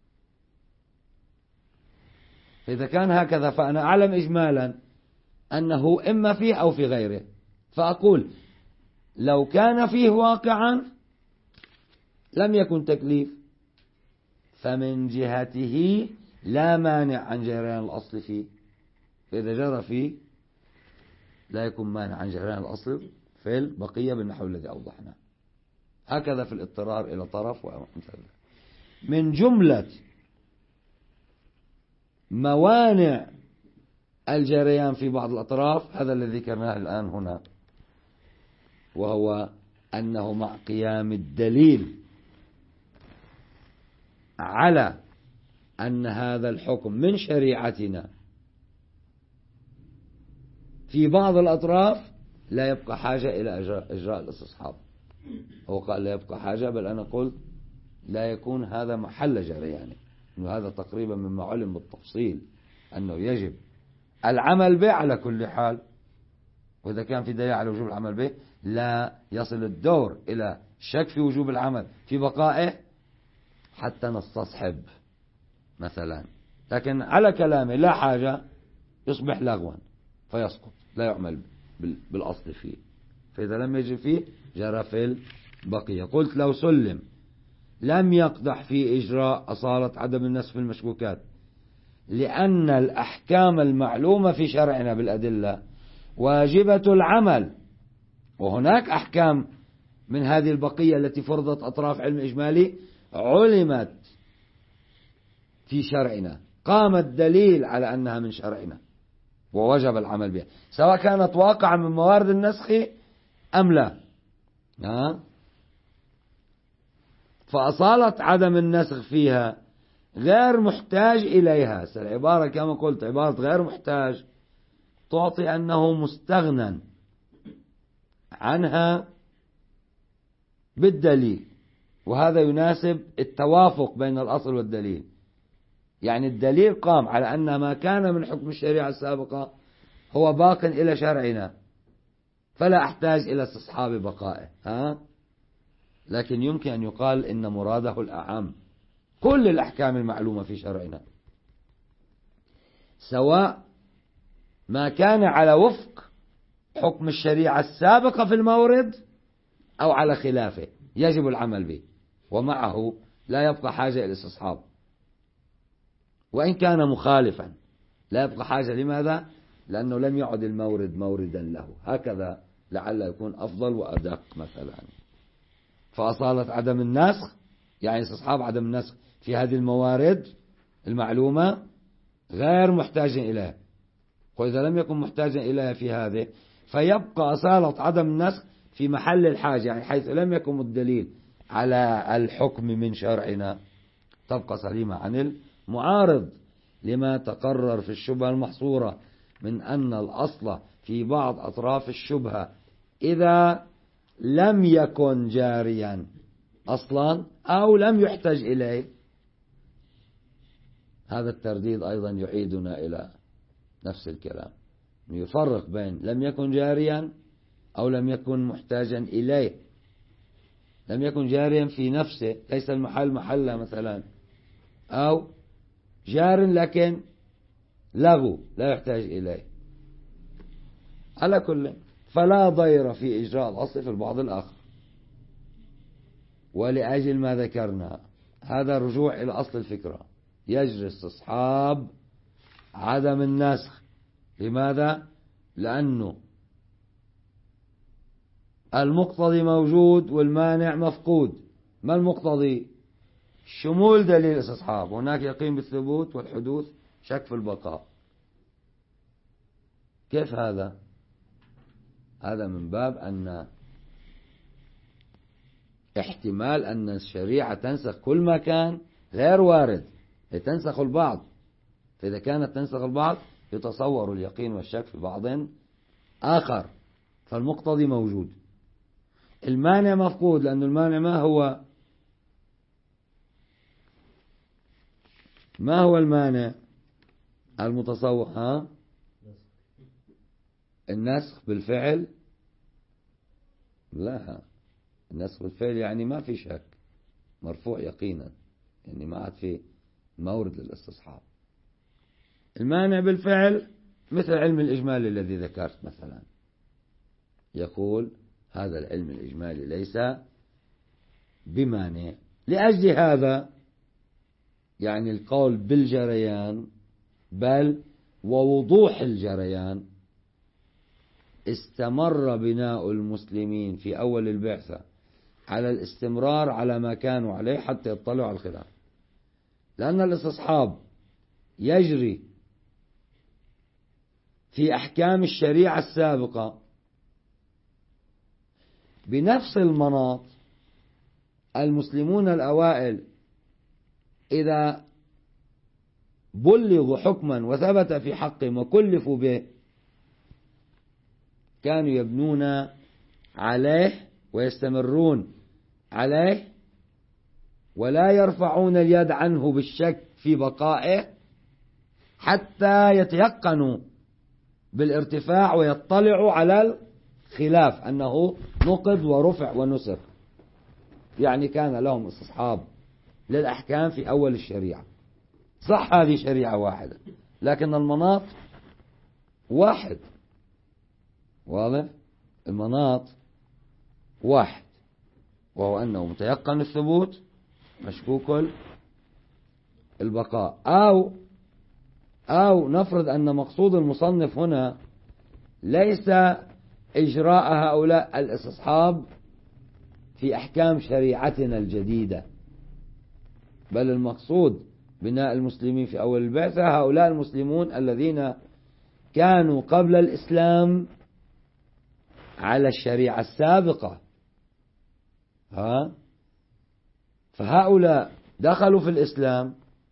فإذا كان هكذا فأنا أعلم إجمالا أنه إما فيه أو في غيره، فأقول لو كان فيه واقعا لم يكن تكليف، فمن جهته لا مانع عن جريان الأصل فيه، فإذا جرى فيه لا يكون مانع عن جريان الأصل في البقية بالنحو الذي أوضحناه. هكذا في الاضطرار إلى طرف وأمثال. من جملة موانع الجريان في بعض الأطراف هذا الذي ذكرناه الآن هنا، وهو أنه مع قيام الدليل على أن هذا الحكم من شريعتنا في بعض الأطراف لا يبقى حاجة إلى إجراء الاستصحاب. هو قال لا يبقى حاجة، بل أنا قلت لا يكون هذا محل جريانه، أنه هذا تقريبا مما علم بالتفصيل أنه يجب العمل به على كل حال، وإذا كان في دليل على وجوب العمل به لا يصل الدور إلى شك في وجوب العمل في بقائه حتى نستصحب مثلا. لكن على كلامه لا حاجة يصبح لغوا فيسقط، لا يعمل بالأصل فيه، فإذا لم يجب فيه جرى في البقية. قلت لو سلم لم يقدح في إجراء أصالة عدم النسخ في المشكوكات، لأن الأحكام المعلومة في شرعنا بالأدلة واجبة العمل، وهناك أحكام من هذه البقية التي فرضت أطراف علم إجمالي علمت في شرعنا، قام الدليل على أنها من شرعنا ووجب العمل بها، سواء كانت واقعا من موارد النسخ أم لا. ها؟ فأصالة عدم النسخ فيها غير محتاج إليها. العبارة كما قلت عبارة غير محتاج تعطي أنه مستغنى عنها بالدليل، وهذا يناسب التوافق بين الأصل والدليل. يعني الدليل قام على أن ما كان من حكم الشريعة السابقة هو باق إلى شرعنا، فلا أحتاج إلى استصحاب بقائه. ها؟ لكن يمكن أن يقال إن مراده الأعم، كل الأحكام المعلومة في شرعنا سواء ما كان على وفق حكم الشريعة السابقة في المورد أو على خلافه يجب العمل به، ومعه لا يبقى حاجة إلى استصحاب، وإن كان مخالفا لا يبقى حاجة. لماذا؟ لأنه لم يعد المورد موردا له. هكذا لعل يكون أفضل وأدق مثلا. فأصالة عدم النسخ يعني استصحاب عدم النسخ في هذه الموارد المعلومة غير محتاج إليها، وإذا لم يكن محتاجا إليها في هذه فيبقى أصالة عدم النسخ في محل الحاجة، يعني حيث لم يكن الدليل على الحكم من شرعنا تبقى سليمة عن المعارض، لما تقرر في الشبهة المحصورة من أن الأصل في بعض أطراف الشبهة إذا لم يكن جاريا أصلا أو لم يحتج إليه. هذا الترديد أيضا يعيدنا إلى نفس الكلام، يفرق بين لم يكن جاريا أو لم يكن محتاجا إليه. لم يكن جاريا في نفسه ليس المحل محله مثلا، أو جار لكن لغو لا يحتاج إليه. على كل فلا ضير في إجراء الأصل في البعض الآخر. ولأجل ما ذكرنا هذا الرجوع إلى أصل الفكرة يجري استصحاب عدم النسخ. لماذا؟ لأنه المقتضي موجود والمانع مفقود. ما المقتضي؟ شمول دليل الاستصحاب، هناك يقين بالثبوت والحدوث شك في البقاء. كيف هذا؟ هذا من باب أن احتمال أن الشريعة تنسخ كل ما كان غير وارد، تنسخ البعض، فإذا كانت تنسخ البعض يتصور اليقين والشك في بعض آخر، فالمقتضي موجود. المانع مفقود، لأن المانع ما هو ما هو المانع المتصور؟ ها؟ النسخ بالفعل؟ لا، النسخ بالفعل يعني ما في شك، مرفوع يقينا، يعني ما عاد في مورد للاستصحاب. المانع بالفعل مثل علم الإجمال الذي ذكرت مثلا، يقول هذا العلم الإجمالي ليس بمانع. لأجل هذا يعني القول بالجريان بل ووضوح الجريان استمر بناء المسلمين في أول البعثة على الاستمرار على ما كانوا عليه حتى يطلعوا على الخلاف، لأن الاستصحاب يجري في أحكام الشريعة السابقة بنفس المناط. المسلمون الأوائل إذا بلغوا حكما وثبت في حقهم وكلفوا به كانوا يبنون عليه ويستمرون عليه ولا يرفعون اليد عنه بالشك في بقائه حتى يتيقنوا بالارتفاع ويطلعوا على الخلاف أنه نقض ورفع ونسخ. يعني كان لهم استصحاب للأحكام في أول الشريعة. صح هذه شريعة واحدة لكن المناط واحد. واضح؟ المناط واحد، وهو أنه متيقن الثبوت مشكوك البقاء. أو أو نفرض أن مقصود المصنف هنا ليس إجراء هؤلاء الاستصحاب في أحكام شريعتنا الجديدة، بل المقصود بناء المسلمين في أول البعثة هؤلاء المسلمون الذين كانوا قبل الإسلام على الشريعة السابقة. ها؟ فهؤلاء دخلوا في الإسلام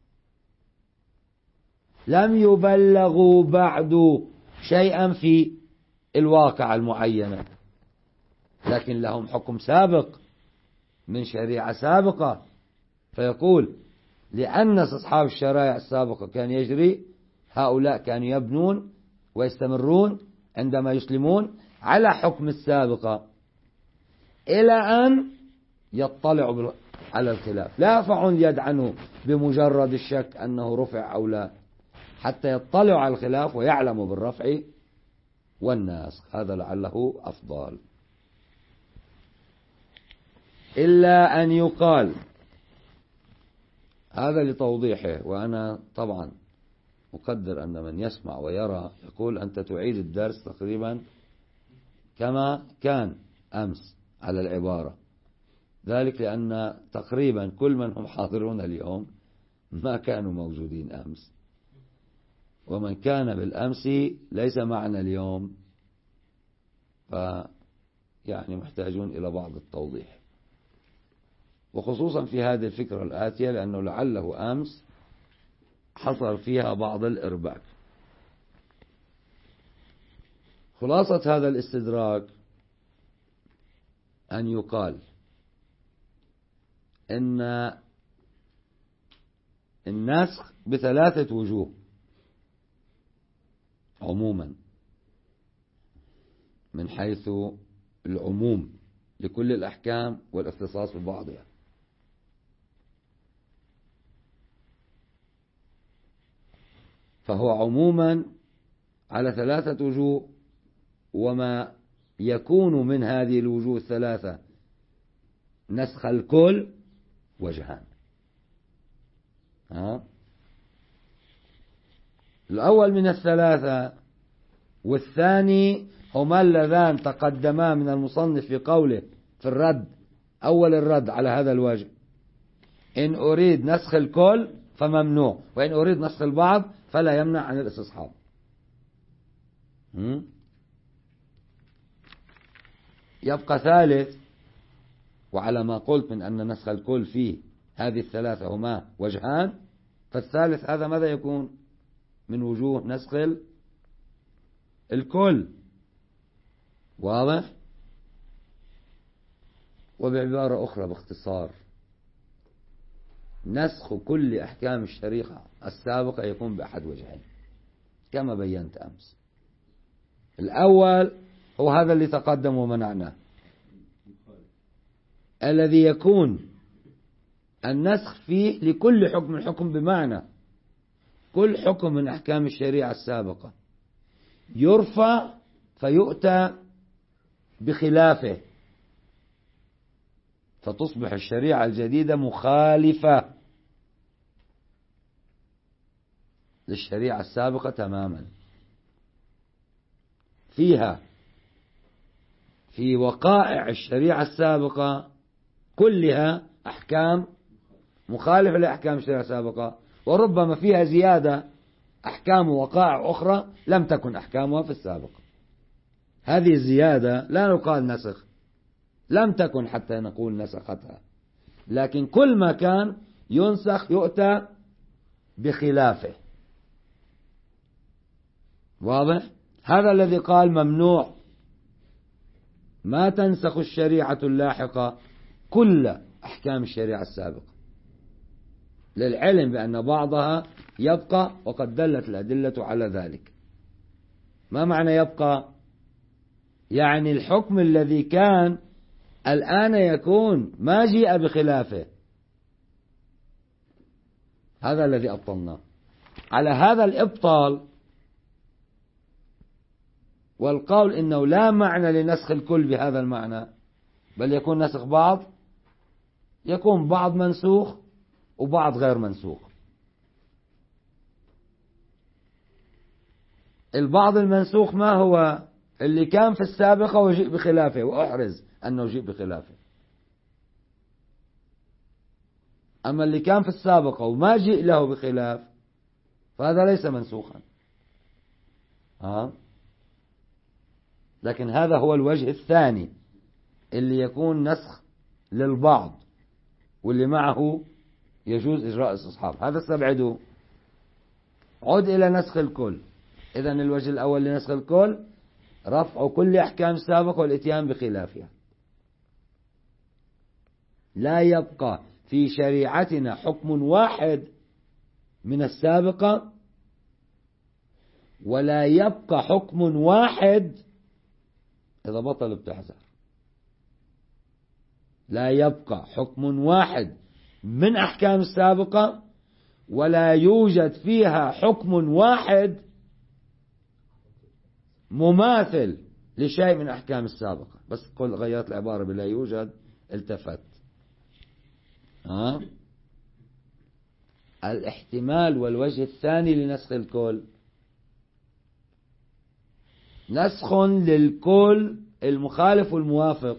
لم يبلغوا بعد شيئا في الواقع المعينة، لكن لهم حكم سابق من شريعة سابقة. فيقول لأن أصحاب الشرائع السابقة كان يجري، هؤلاء كانوا يبنون ويستمرون عندما يسلمون على حكم السابقة إلى أن يطلعوا على الخلاف، لا يرفعون اليد عنه بمجرد الشك أنه رفع أو لا، حتى يطلعوا على الخلاف ويعلموا بالرفع والناسخ. هذا لعله أفضل. إلا أن يقال، هذا لتوضيحه، وأنا طبعا أقدر أن من يسمع ويرى يقول أنت تعيد الدرس تقريبا كما كان أمس على العبارة، ذلك لأن تقريبا كل من هم حاضرون اليوم ما كانوا موجودين أمس، ومن كان بالأمس ليس معنا اليوم، فيعني محتاجون إلى بعض التوضيح، وخصوصا في هذه الفكرة الآتية لأنه لعله أمس حصل فيها بعض الإرباك. خلاصة هذا الاستدراك أن يقال إن النسخ بثلاثة وجوه عموما، من حيث العموم لكل الأحكام والاختصاص ببعضها. فهو عموما على ثلاثة وجوه، وما يكون من هذه الوجوه الثلاثة نسخ الكل وجهان. ها؟ الأول من الثلاثة والثاني هما اللذان تقدما من المصنف في قوله في الرد، أول الرد على هذا الوجه: إن أريد نسخ الكل فممنوع، وإن أريد نسخ البعض فلا يمنع عن الاستصحاب. يبقى ثالث، وعلى ما قلت من أن نسخ الكل فيه هذه الثلاثة هما وجهان، فالثالث هذا ماذا يكون من وجوه نسخ الكل؟ واضح؟ وبعبارة أخرى باختصار، نسخ كل أحكام الشريعة السابقة يكون بأحد وجهين كما بينت أمس. الأول هو هذا اللي تقدم ومنعناه، الذي يكون النسخ فيه لكل حكم حكم، بمعنى كل حكم من أحكام الشريعة السابقة يرفع فيؤتى بخلافه فتصبح الشريعة الجديدة مخالفة للشريعة السابقة تماما، فيها في وقائع الشريعة السابقة كلها أحكام مخالفة لأحكام الشريعة السابقة، وربما فيها زيادة أحكام ووقائع أخرى لم تكن أحكامها في السابقة. هذه الزيادة لا نقال نسخ، لم تكن حتى نقول نسختها، لكن كل ما كان ينسخ يؤتى بخلافه. واضح؟ هذا الذي قال ممنوع ما تنسخ الشريعة اللاحقة كل أحكام الشريعة السابقة، للعلم بأن بعضها يبقى، وقد دلت الأدلة على ذلك. ما معنى يبقى؟ يعني الحكم الذي كان الآن يكون ما جيء بخلافه، هذا الذي أبطلناه. على هذا الإبطال والقول إنه لا معنى لنسخ الكل بهذا المعنى، بل يكون نسخ بعض، يكون بعض منسوخ وبعض غير منسوخ. البعض المنسوخ ما هو؟ اللي كان في السابقة وجيء بخلافه، وأحرز أنه جيء بخلافه. أما اللي كان في السابقة وما جيء له بخلاف فهذا ليس منسوخا. ها؟ لكن هذا هو الوجه الثاني اللي يكون نسخ للبعض واللي معه يجوز إجراء الاستصحاب. هذا استبعده، عد إلى نسخ الكل. إذن الوجه الأول لنسخ الكل رفع كل أحكام السابقة والإتيان بخلافها. لا يبقى في شريعتنا حكم واحد من السابقة، ولا يبقى حكم واحد إذا بطل بتحذر. لا يبقى حكم واحد من أحكام السابقة، ولا يوجد فيها حكم واحد مماثل لشيء من أحكام السابقة. بس قل غيرت العبارة بلا يوجد التفت. ها؟ الاحتمال والوجه الثاني لنسخ الكل، نسخ للكل المخالف والموافق.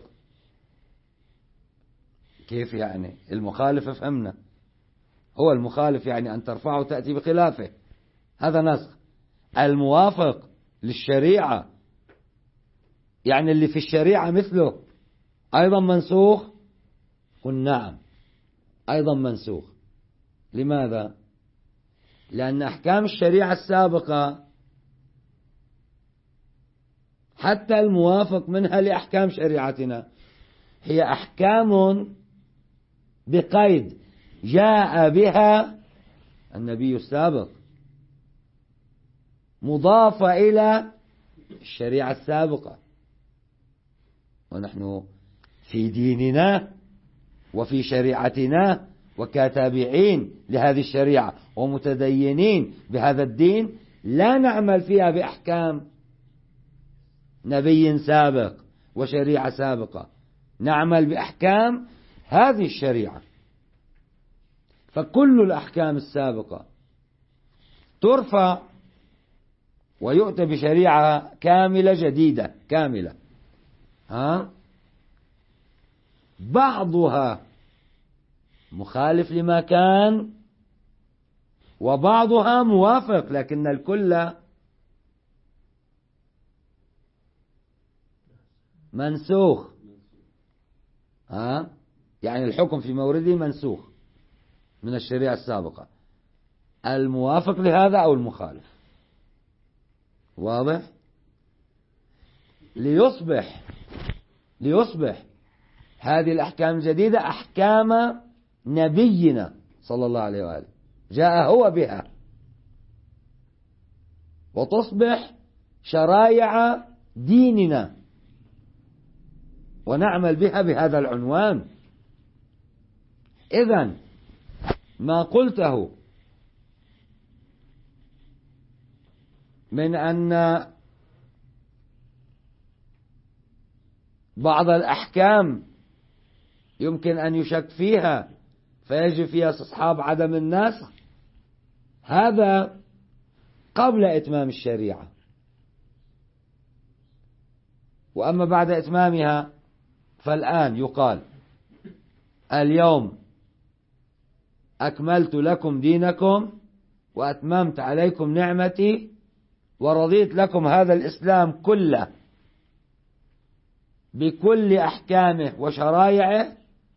كيف يعني؟ المخالف فهمنا، هو المخالف يعني أن ترفعه تأتي بخلافه، هذا نسخ. الموافق للشريعة يعني اللي في الشريعة مثله أيضا منسوخ؟ قل نعم أيضا منسوخ. لماذا؟ لأن أحكام الشريعة السابقة حتى الموافق منها لأحكام شريعتنا هي أحكام بقيد جاء بها النبي السابق، مضافة إلى الشريعة السابقة. ونحن في ديننا وفي شريعتنا وكتابعين لهذه الشريعة ومتدينين بهذا الدين لا نعمل فيها بأحكام نبي سابق وشريعة سابقة، نعمل بأحكام هذه الشريعة. فكل الأحكام السابقة ترفع ويؤتى بشريعة كاملة جديدة كاملة. ها؟ بعضها مخالف لما كان وبعضها موافق، لكن الكل منسوخ. ها؟ يعني الحكم في مورده منسوخ من الشريعة السابقة، الموافق لهذا أو المخالف. واضح؟ ليصبح ليصبح هذه الأحكام الجديدة أحكام نبينا صلى الله عليه وآله، جاء هو بها، وتصبح شرائع ديننا ونعمل بها بهذا العنوان. إذن ما قلته من أن بعض الأحكام يمكن أن يشك فيها فيجب فيها استصحاب عدم النسخ. هذا قبل إتمام الشريعة. وأما بعد إتمامها فالآن يقال اليوم أكملت لكم دينكم وأتممت عليكم نعمتي ورضيت لكم هذا الإسلام كله بكل أحكامه وشرائعه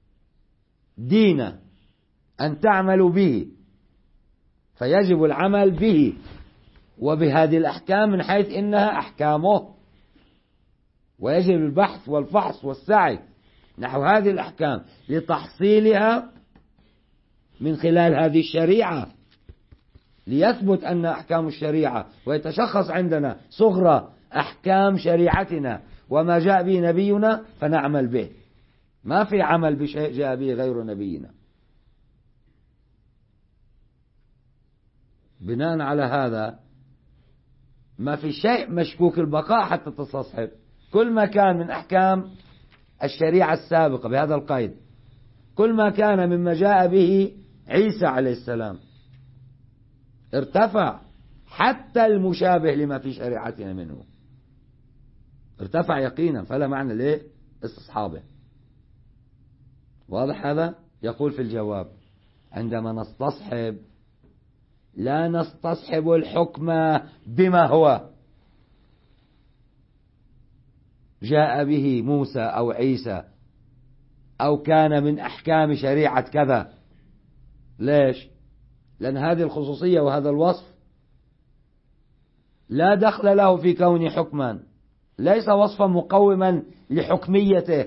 دينا أن تعملوا به، فيجب العمل به وبهذه الأحكام من حيث إنها أحكامه، ويجب البحث والفحص والسعي نحو هذه الأحكام لتحصيلها من خلال هذه الشريعة، ليثبت أن أحكام الشريعة ويتشخص عندنا صغرى أحكام شريعتنا وما جاء به نبينا فنعمل به. ما في عمل بشيء جاء به غير نبينا. بناء على هذا ما في شيء مشكوك البقاء حتى تستصحب. كل ما كان من أحكام الشريعة السابقة بهذا القيد، كل ما كان مما جاء به عيسى عليه السلام ارتفع حتى المشابه لما في شريعتنا منه، ارتفع يقينا، فلا معنى ليه استصحابه. واضح هذا؟ يقول في الجواب عندما نستصحب لا نستصحب الحكم بما هو جاء به موسى أو عيسى أو كان من أحكام شريعة كذا. ليش؟ لأن هذه الخصوصية وهذا الوصف لا دخل له في كون حكما، ليس وصفا مقوما لحكميته،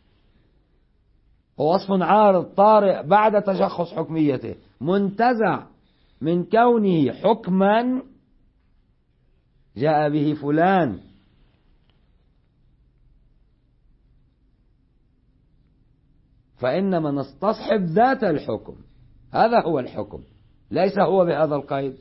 هو وصف عارض طارئ بعد تشخص حكميته، منتزع من كونه حكما جاء به فلان. فإنما نستصحب ذات الحكم، هذا هو الحكم، ليس هو بهذا القيد.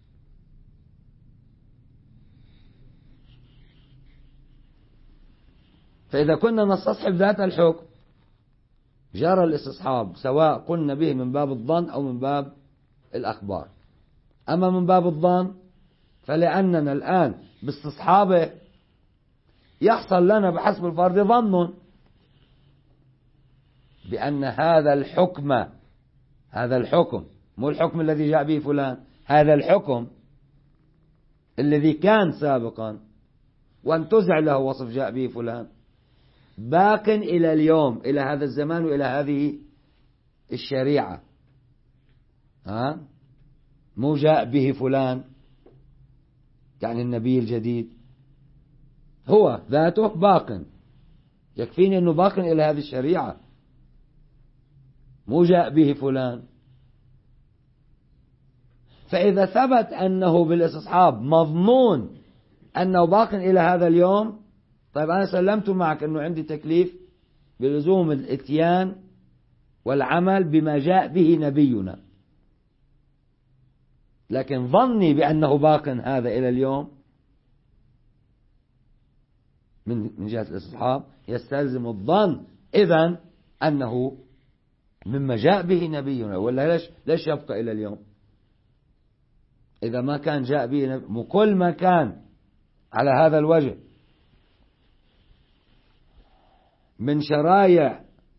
فإذا كنا نستصحب ذات الحكم جرى الاستصحاب، سواء قلنا به من باب الظن أو من باب الأخبار. أما من باب الظن فلأننا الآن باستصحابه يحصل لنا بحسب الفرض ظن بأن هذا الحكم، هذا الحكم مو الحكم الذي جاء به فلان، هذا الحكم الذي كان سابقا وانتزع له وصف جاء به فلان باق إلى اليوم، إلى هذا الزمان وإلى هذه الشريعة. ها؟ مو جاء به فلان يعني النبي الجديد، هو ذاته باق، يكفيني أنه باق إلى هذه الشريعة، مو جاء به فلان. فإذا ثبت أنه بالاستصحاب مضمون أنه باق إلى هذا اليوم، طيب أنا سلمت معك أنه عندي تكليف بلزوم الاتيان والعمل بما جاء به نبينا، لكن ظني بأنه باق هذا إلى اليوم من من جهة الاستصحاب يستلزم الظن إذن أنه مما جاء به نبينا، ولا ليش ليش يبقى إلى اليوم؟ إذا ما كان جاء به نبي، كل ما كان على هذا الوجه من شرائع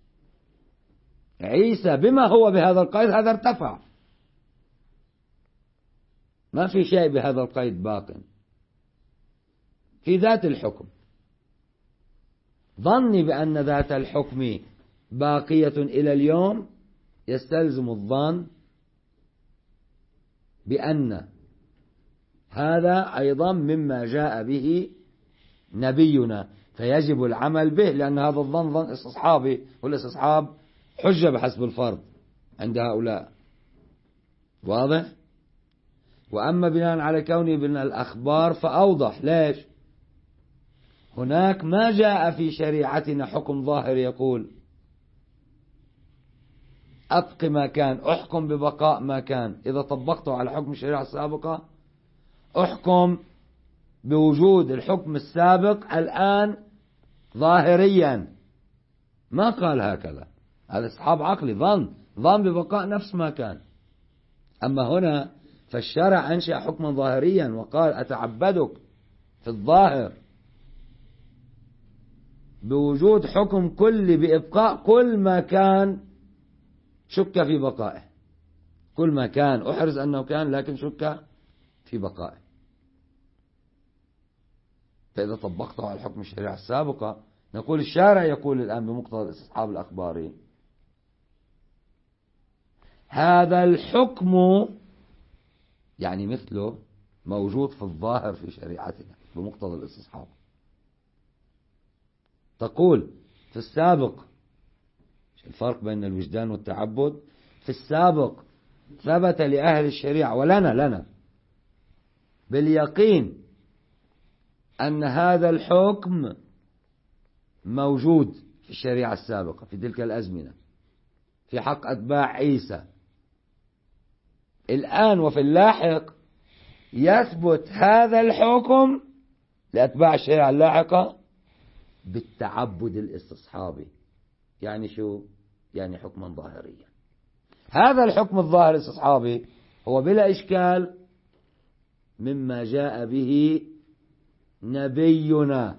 عيسى بما هو بهذا القيد هذا ارتفع، ما في شيء بهذا القيد باق في ذات الحكم. ظني بأن ذات الحكم باقية إلى اليوم يستلزم الظن بأن هذا أيضا مما جاء به نبينا، فيجب العمل به، لأن هذا الظن ظن استصحابي، والاستصحاب حجة بحسب الفرض عند هؤلاء. واضح؟ وأما بناء على كونه من الأخبار فأوضح. ليش؟ هناك ما جاء في شريعتنا حكم ظاهر يقول أبق ما كان، أحكم ببقاء ما كان، إذا طبقته على حكم الشريعة السابقة أحكم بوجود الحكم السابق الآن ظاهريا. ما قال هكذا، هذا استصحاب عقلي، ظن ظن ببقاء نفس ما كان. أما هنا فالشرع أنشأ حكما ظاهريا وقال أتعبدك في الظاهر بوجود حكم كلي بإبقاء كل ما كان شك في بقائه، كل ما كان أحرز أنه كان لكن شك في بقائه. فإذا طبقته على حكم الشريعة السابقة نقول الشارع يقول الآن بمقتضى الاستصحاب الأخباري هذا الحكم يعني مثله موجود في الظاهر في شريعتنا بمقتضى الاستصحاب. تقول في السابق الفرق بين الوجدان والتعبد، في السابق ثبت لأهل الشريعة ولنا لنا باليقين أن هذا الحكم موجود في الشريعة السابقة في تلك الأزمنة في حق أتباع عيسى. الآن وفي اللاحق يثبت هذا الحكم لأتباع الشريعة اللاحقة بالتعبد الاستصحابي. يعني شو؟ يعني حكما ظاهريا. هذا الحكم الظاهر الاستصحابي هو بلا إشكال مما جاء به نبينا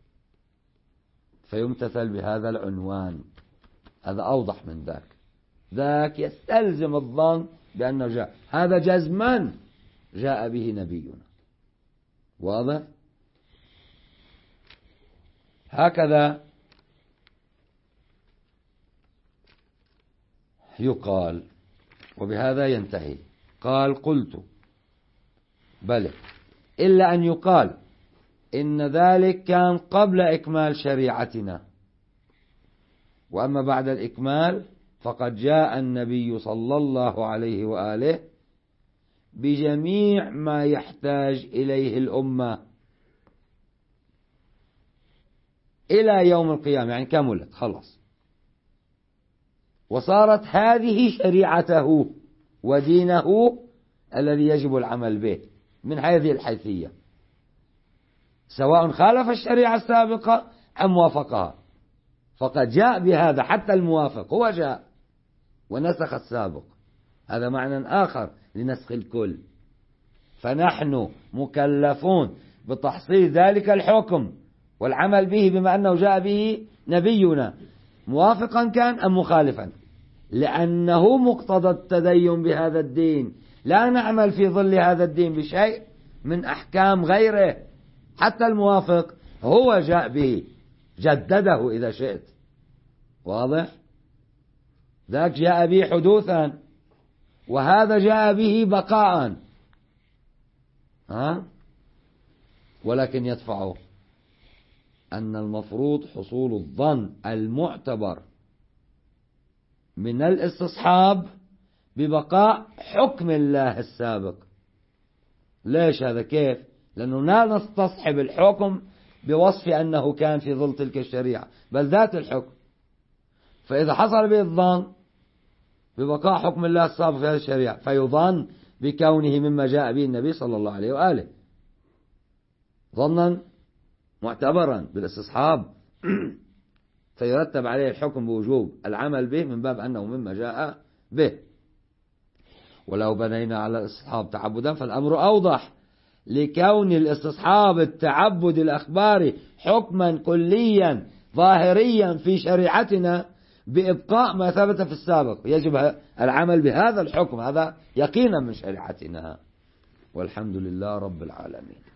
فيمتثل بهذا العنوان. هذا أوضح من ذاك. ذاك يستلزم الظن بأنه جاء، هذا جزما جاء به نبينا. واضح؟ هكذا يقال وبهذا ينتهي. قال قلت بل إلا أن يقال إن ذلك كان قبل إكمال شريعتنا، وأما بعد الإكمال فقد جاء النبي صلى الله عليه وآله بجميع ما يحتاج إليه الأمة إلى يوم القيامة، يعني كملت خلص، وصارت هذه شريعته ودينه الذي يجب العمل به من هذه الحيثية، سواء خالف الشريعة السابقة أم وافقها، فقد جاء بهذا. حتى الموافق هو جاء ونسخ السابق، هذا معنى آخر لنسخ الكل. فنحن مكلفون بتحصيل ذلك الحكم والعمل به بما أنه جاء به نبينا، موافقا كان أم مخالفا، لأنه مقتضى التدين بهذا الدين. لا نعمل في ظل هذا الدين بشيء من أحكام غيره. حتى الموافق هو جاء به، جدده إذا شئت. واضح؟ ذاك جاء به حدوثا وهذا جاء به بقاء، ها؟ ولكن يدفعه أن المفروض حصول الظن المعتبر من الاستصحاب ببقاء حكم الله السابق. ليش هذا؟ كيف؟ لأنه لا نستصحب الحكم بوصف أنه كان في ظل تلك الشريعة، بل ذات الحكم. فإذا حصل به الظن ببقاء حكم الله السابق في هذه الشريعة فيظن بكونه مما جاء به النبي صلى الله عليه وآله ظنا معتبرا بالاستصحاب فيرتب عليه الحكم بوجوب العمل به من باب أنه مما جاء به. ولو بنينا على الاستصحاب تعبدا فالأمر أوضح، لكون الاستصحاب التعبد الأخباري حكما كليا ظاهريا في شريعتنا بإبقاء ما ثبت في السابق، يجب العمل بهذا الحكم، هذا يقينا من شريعتنا. والحمد لله رب العالمين.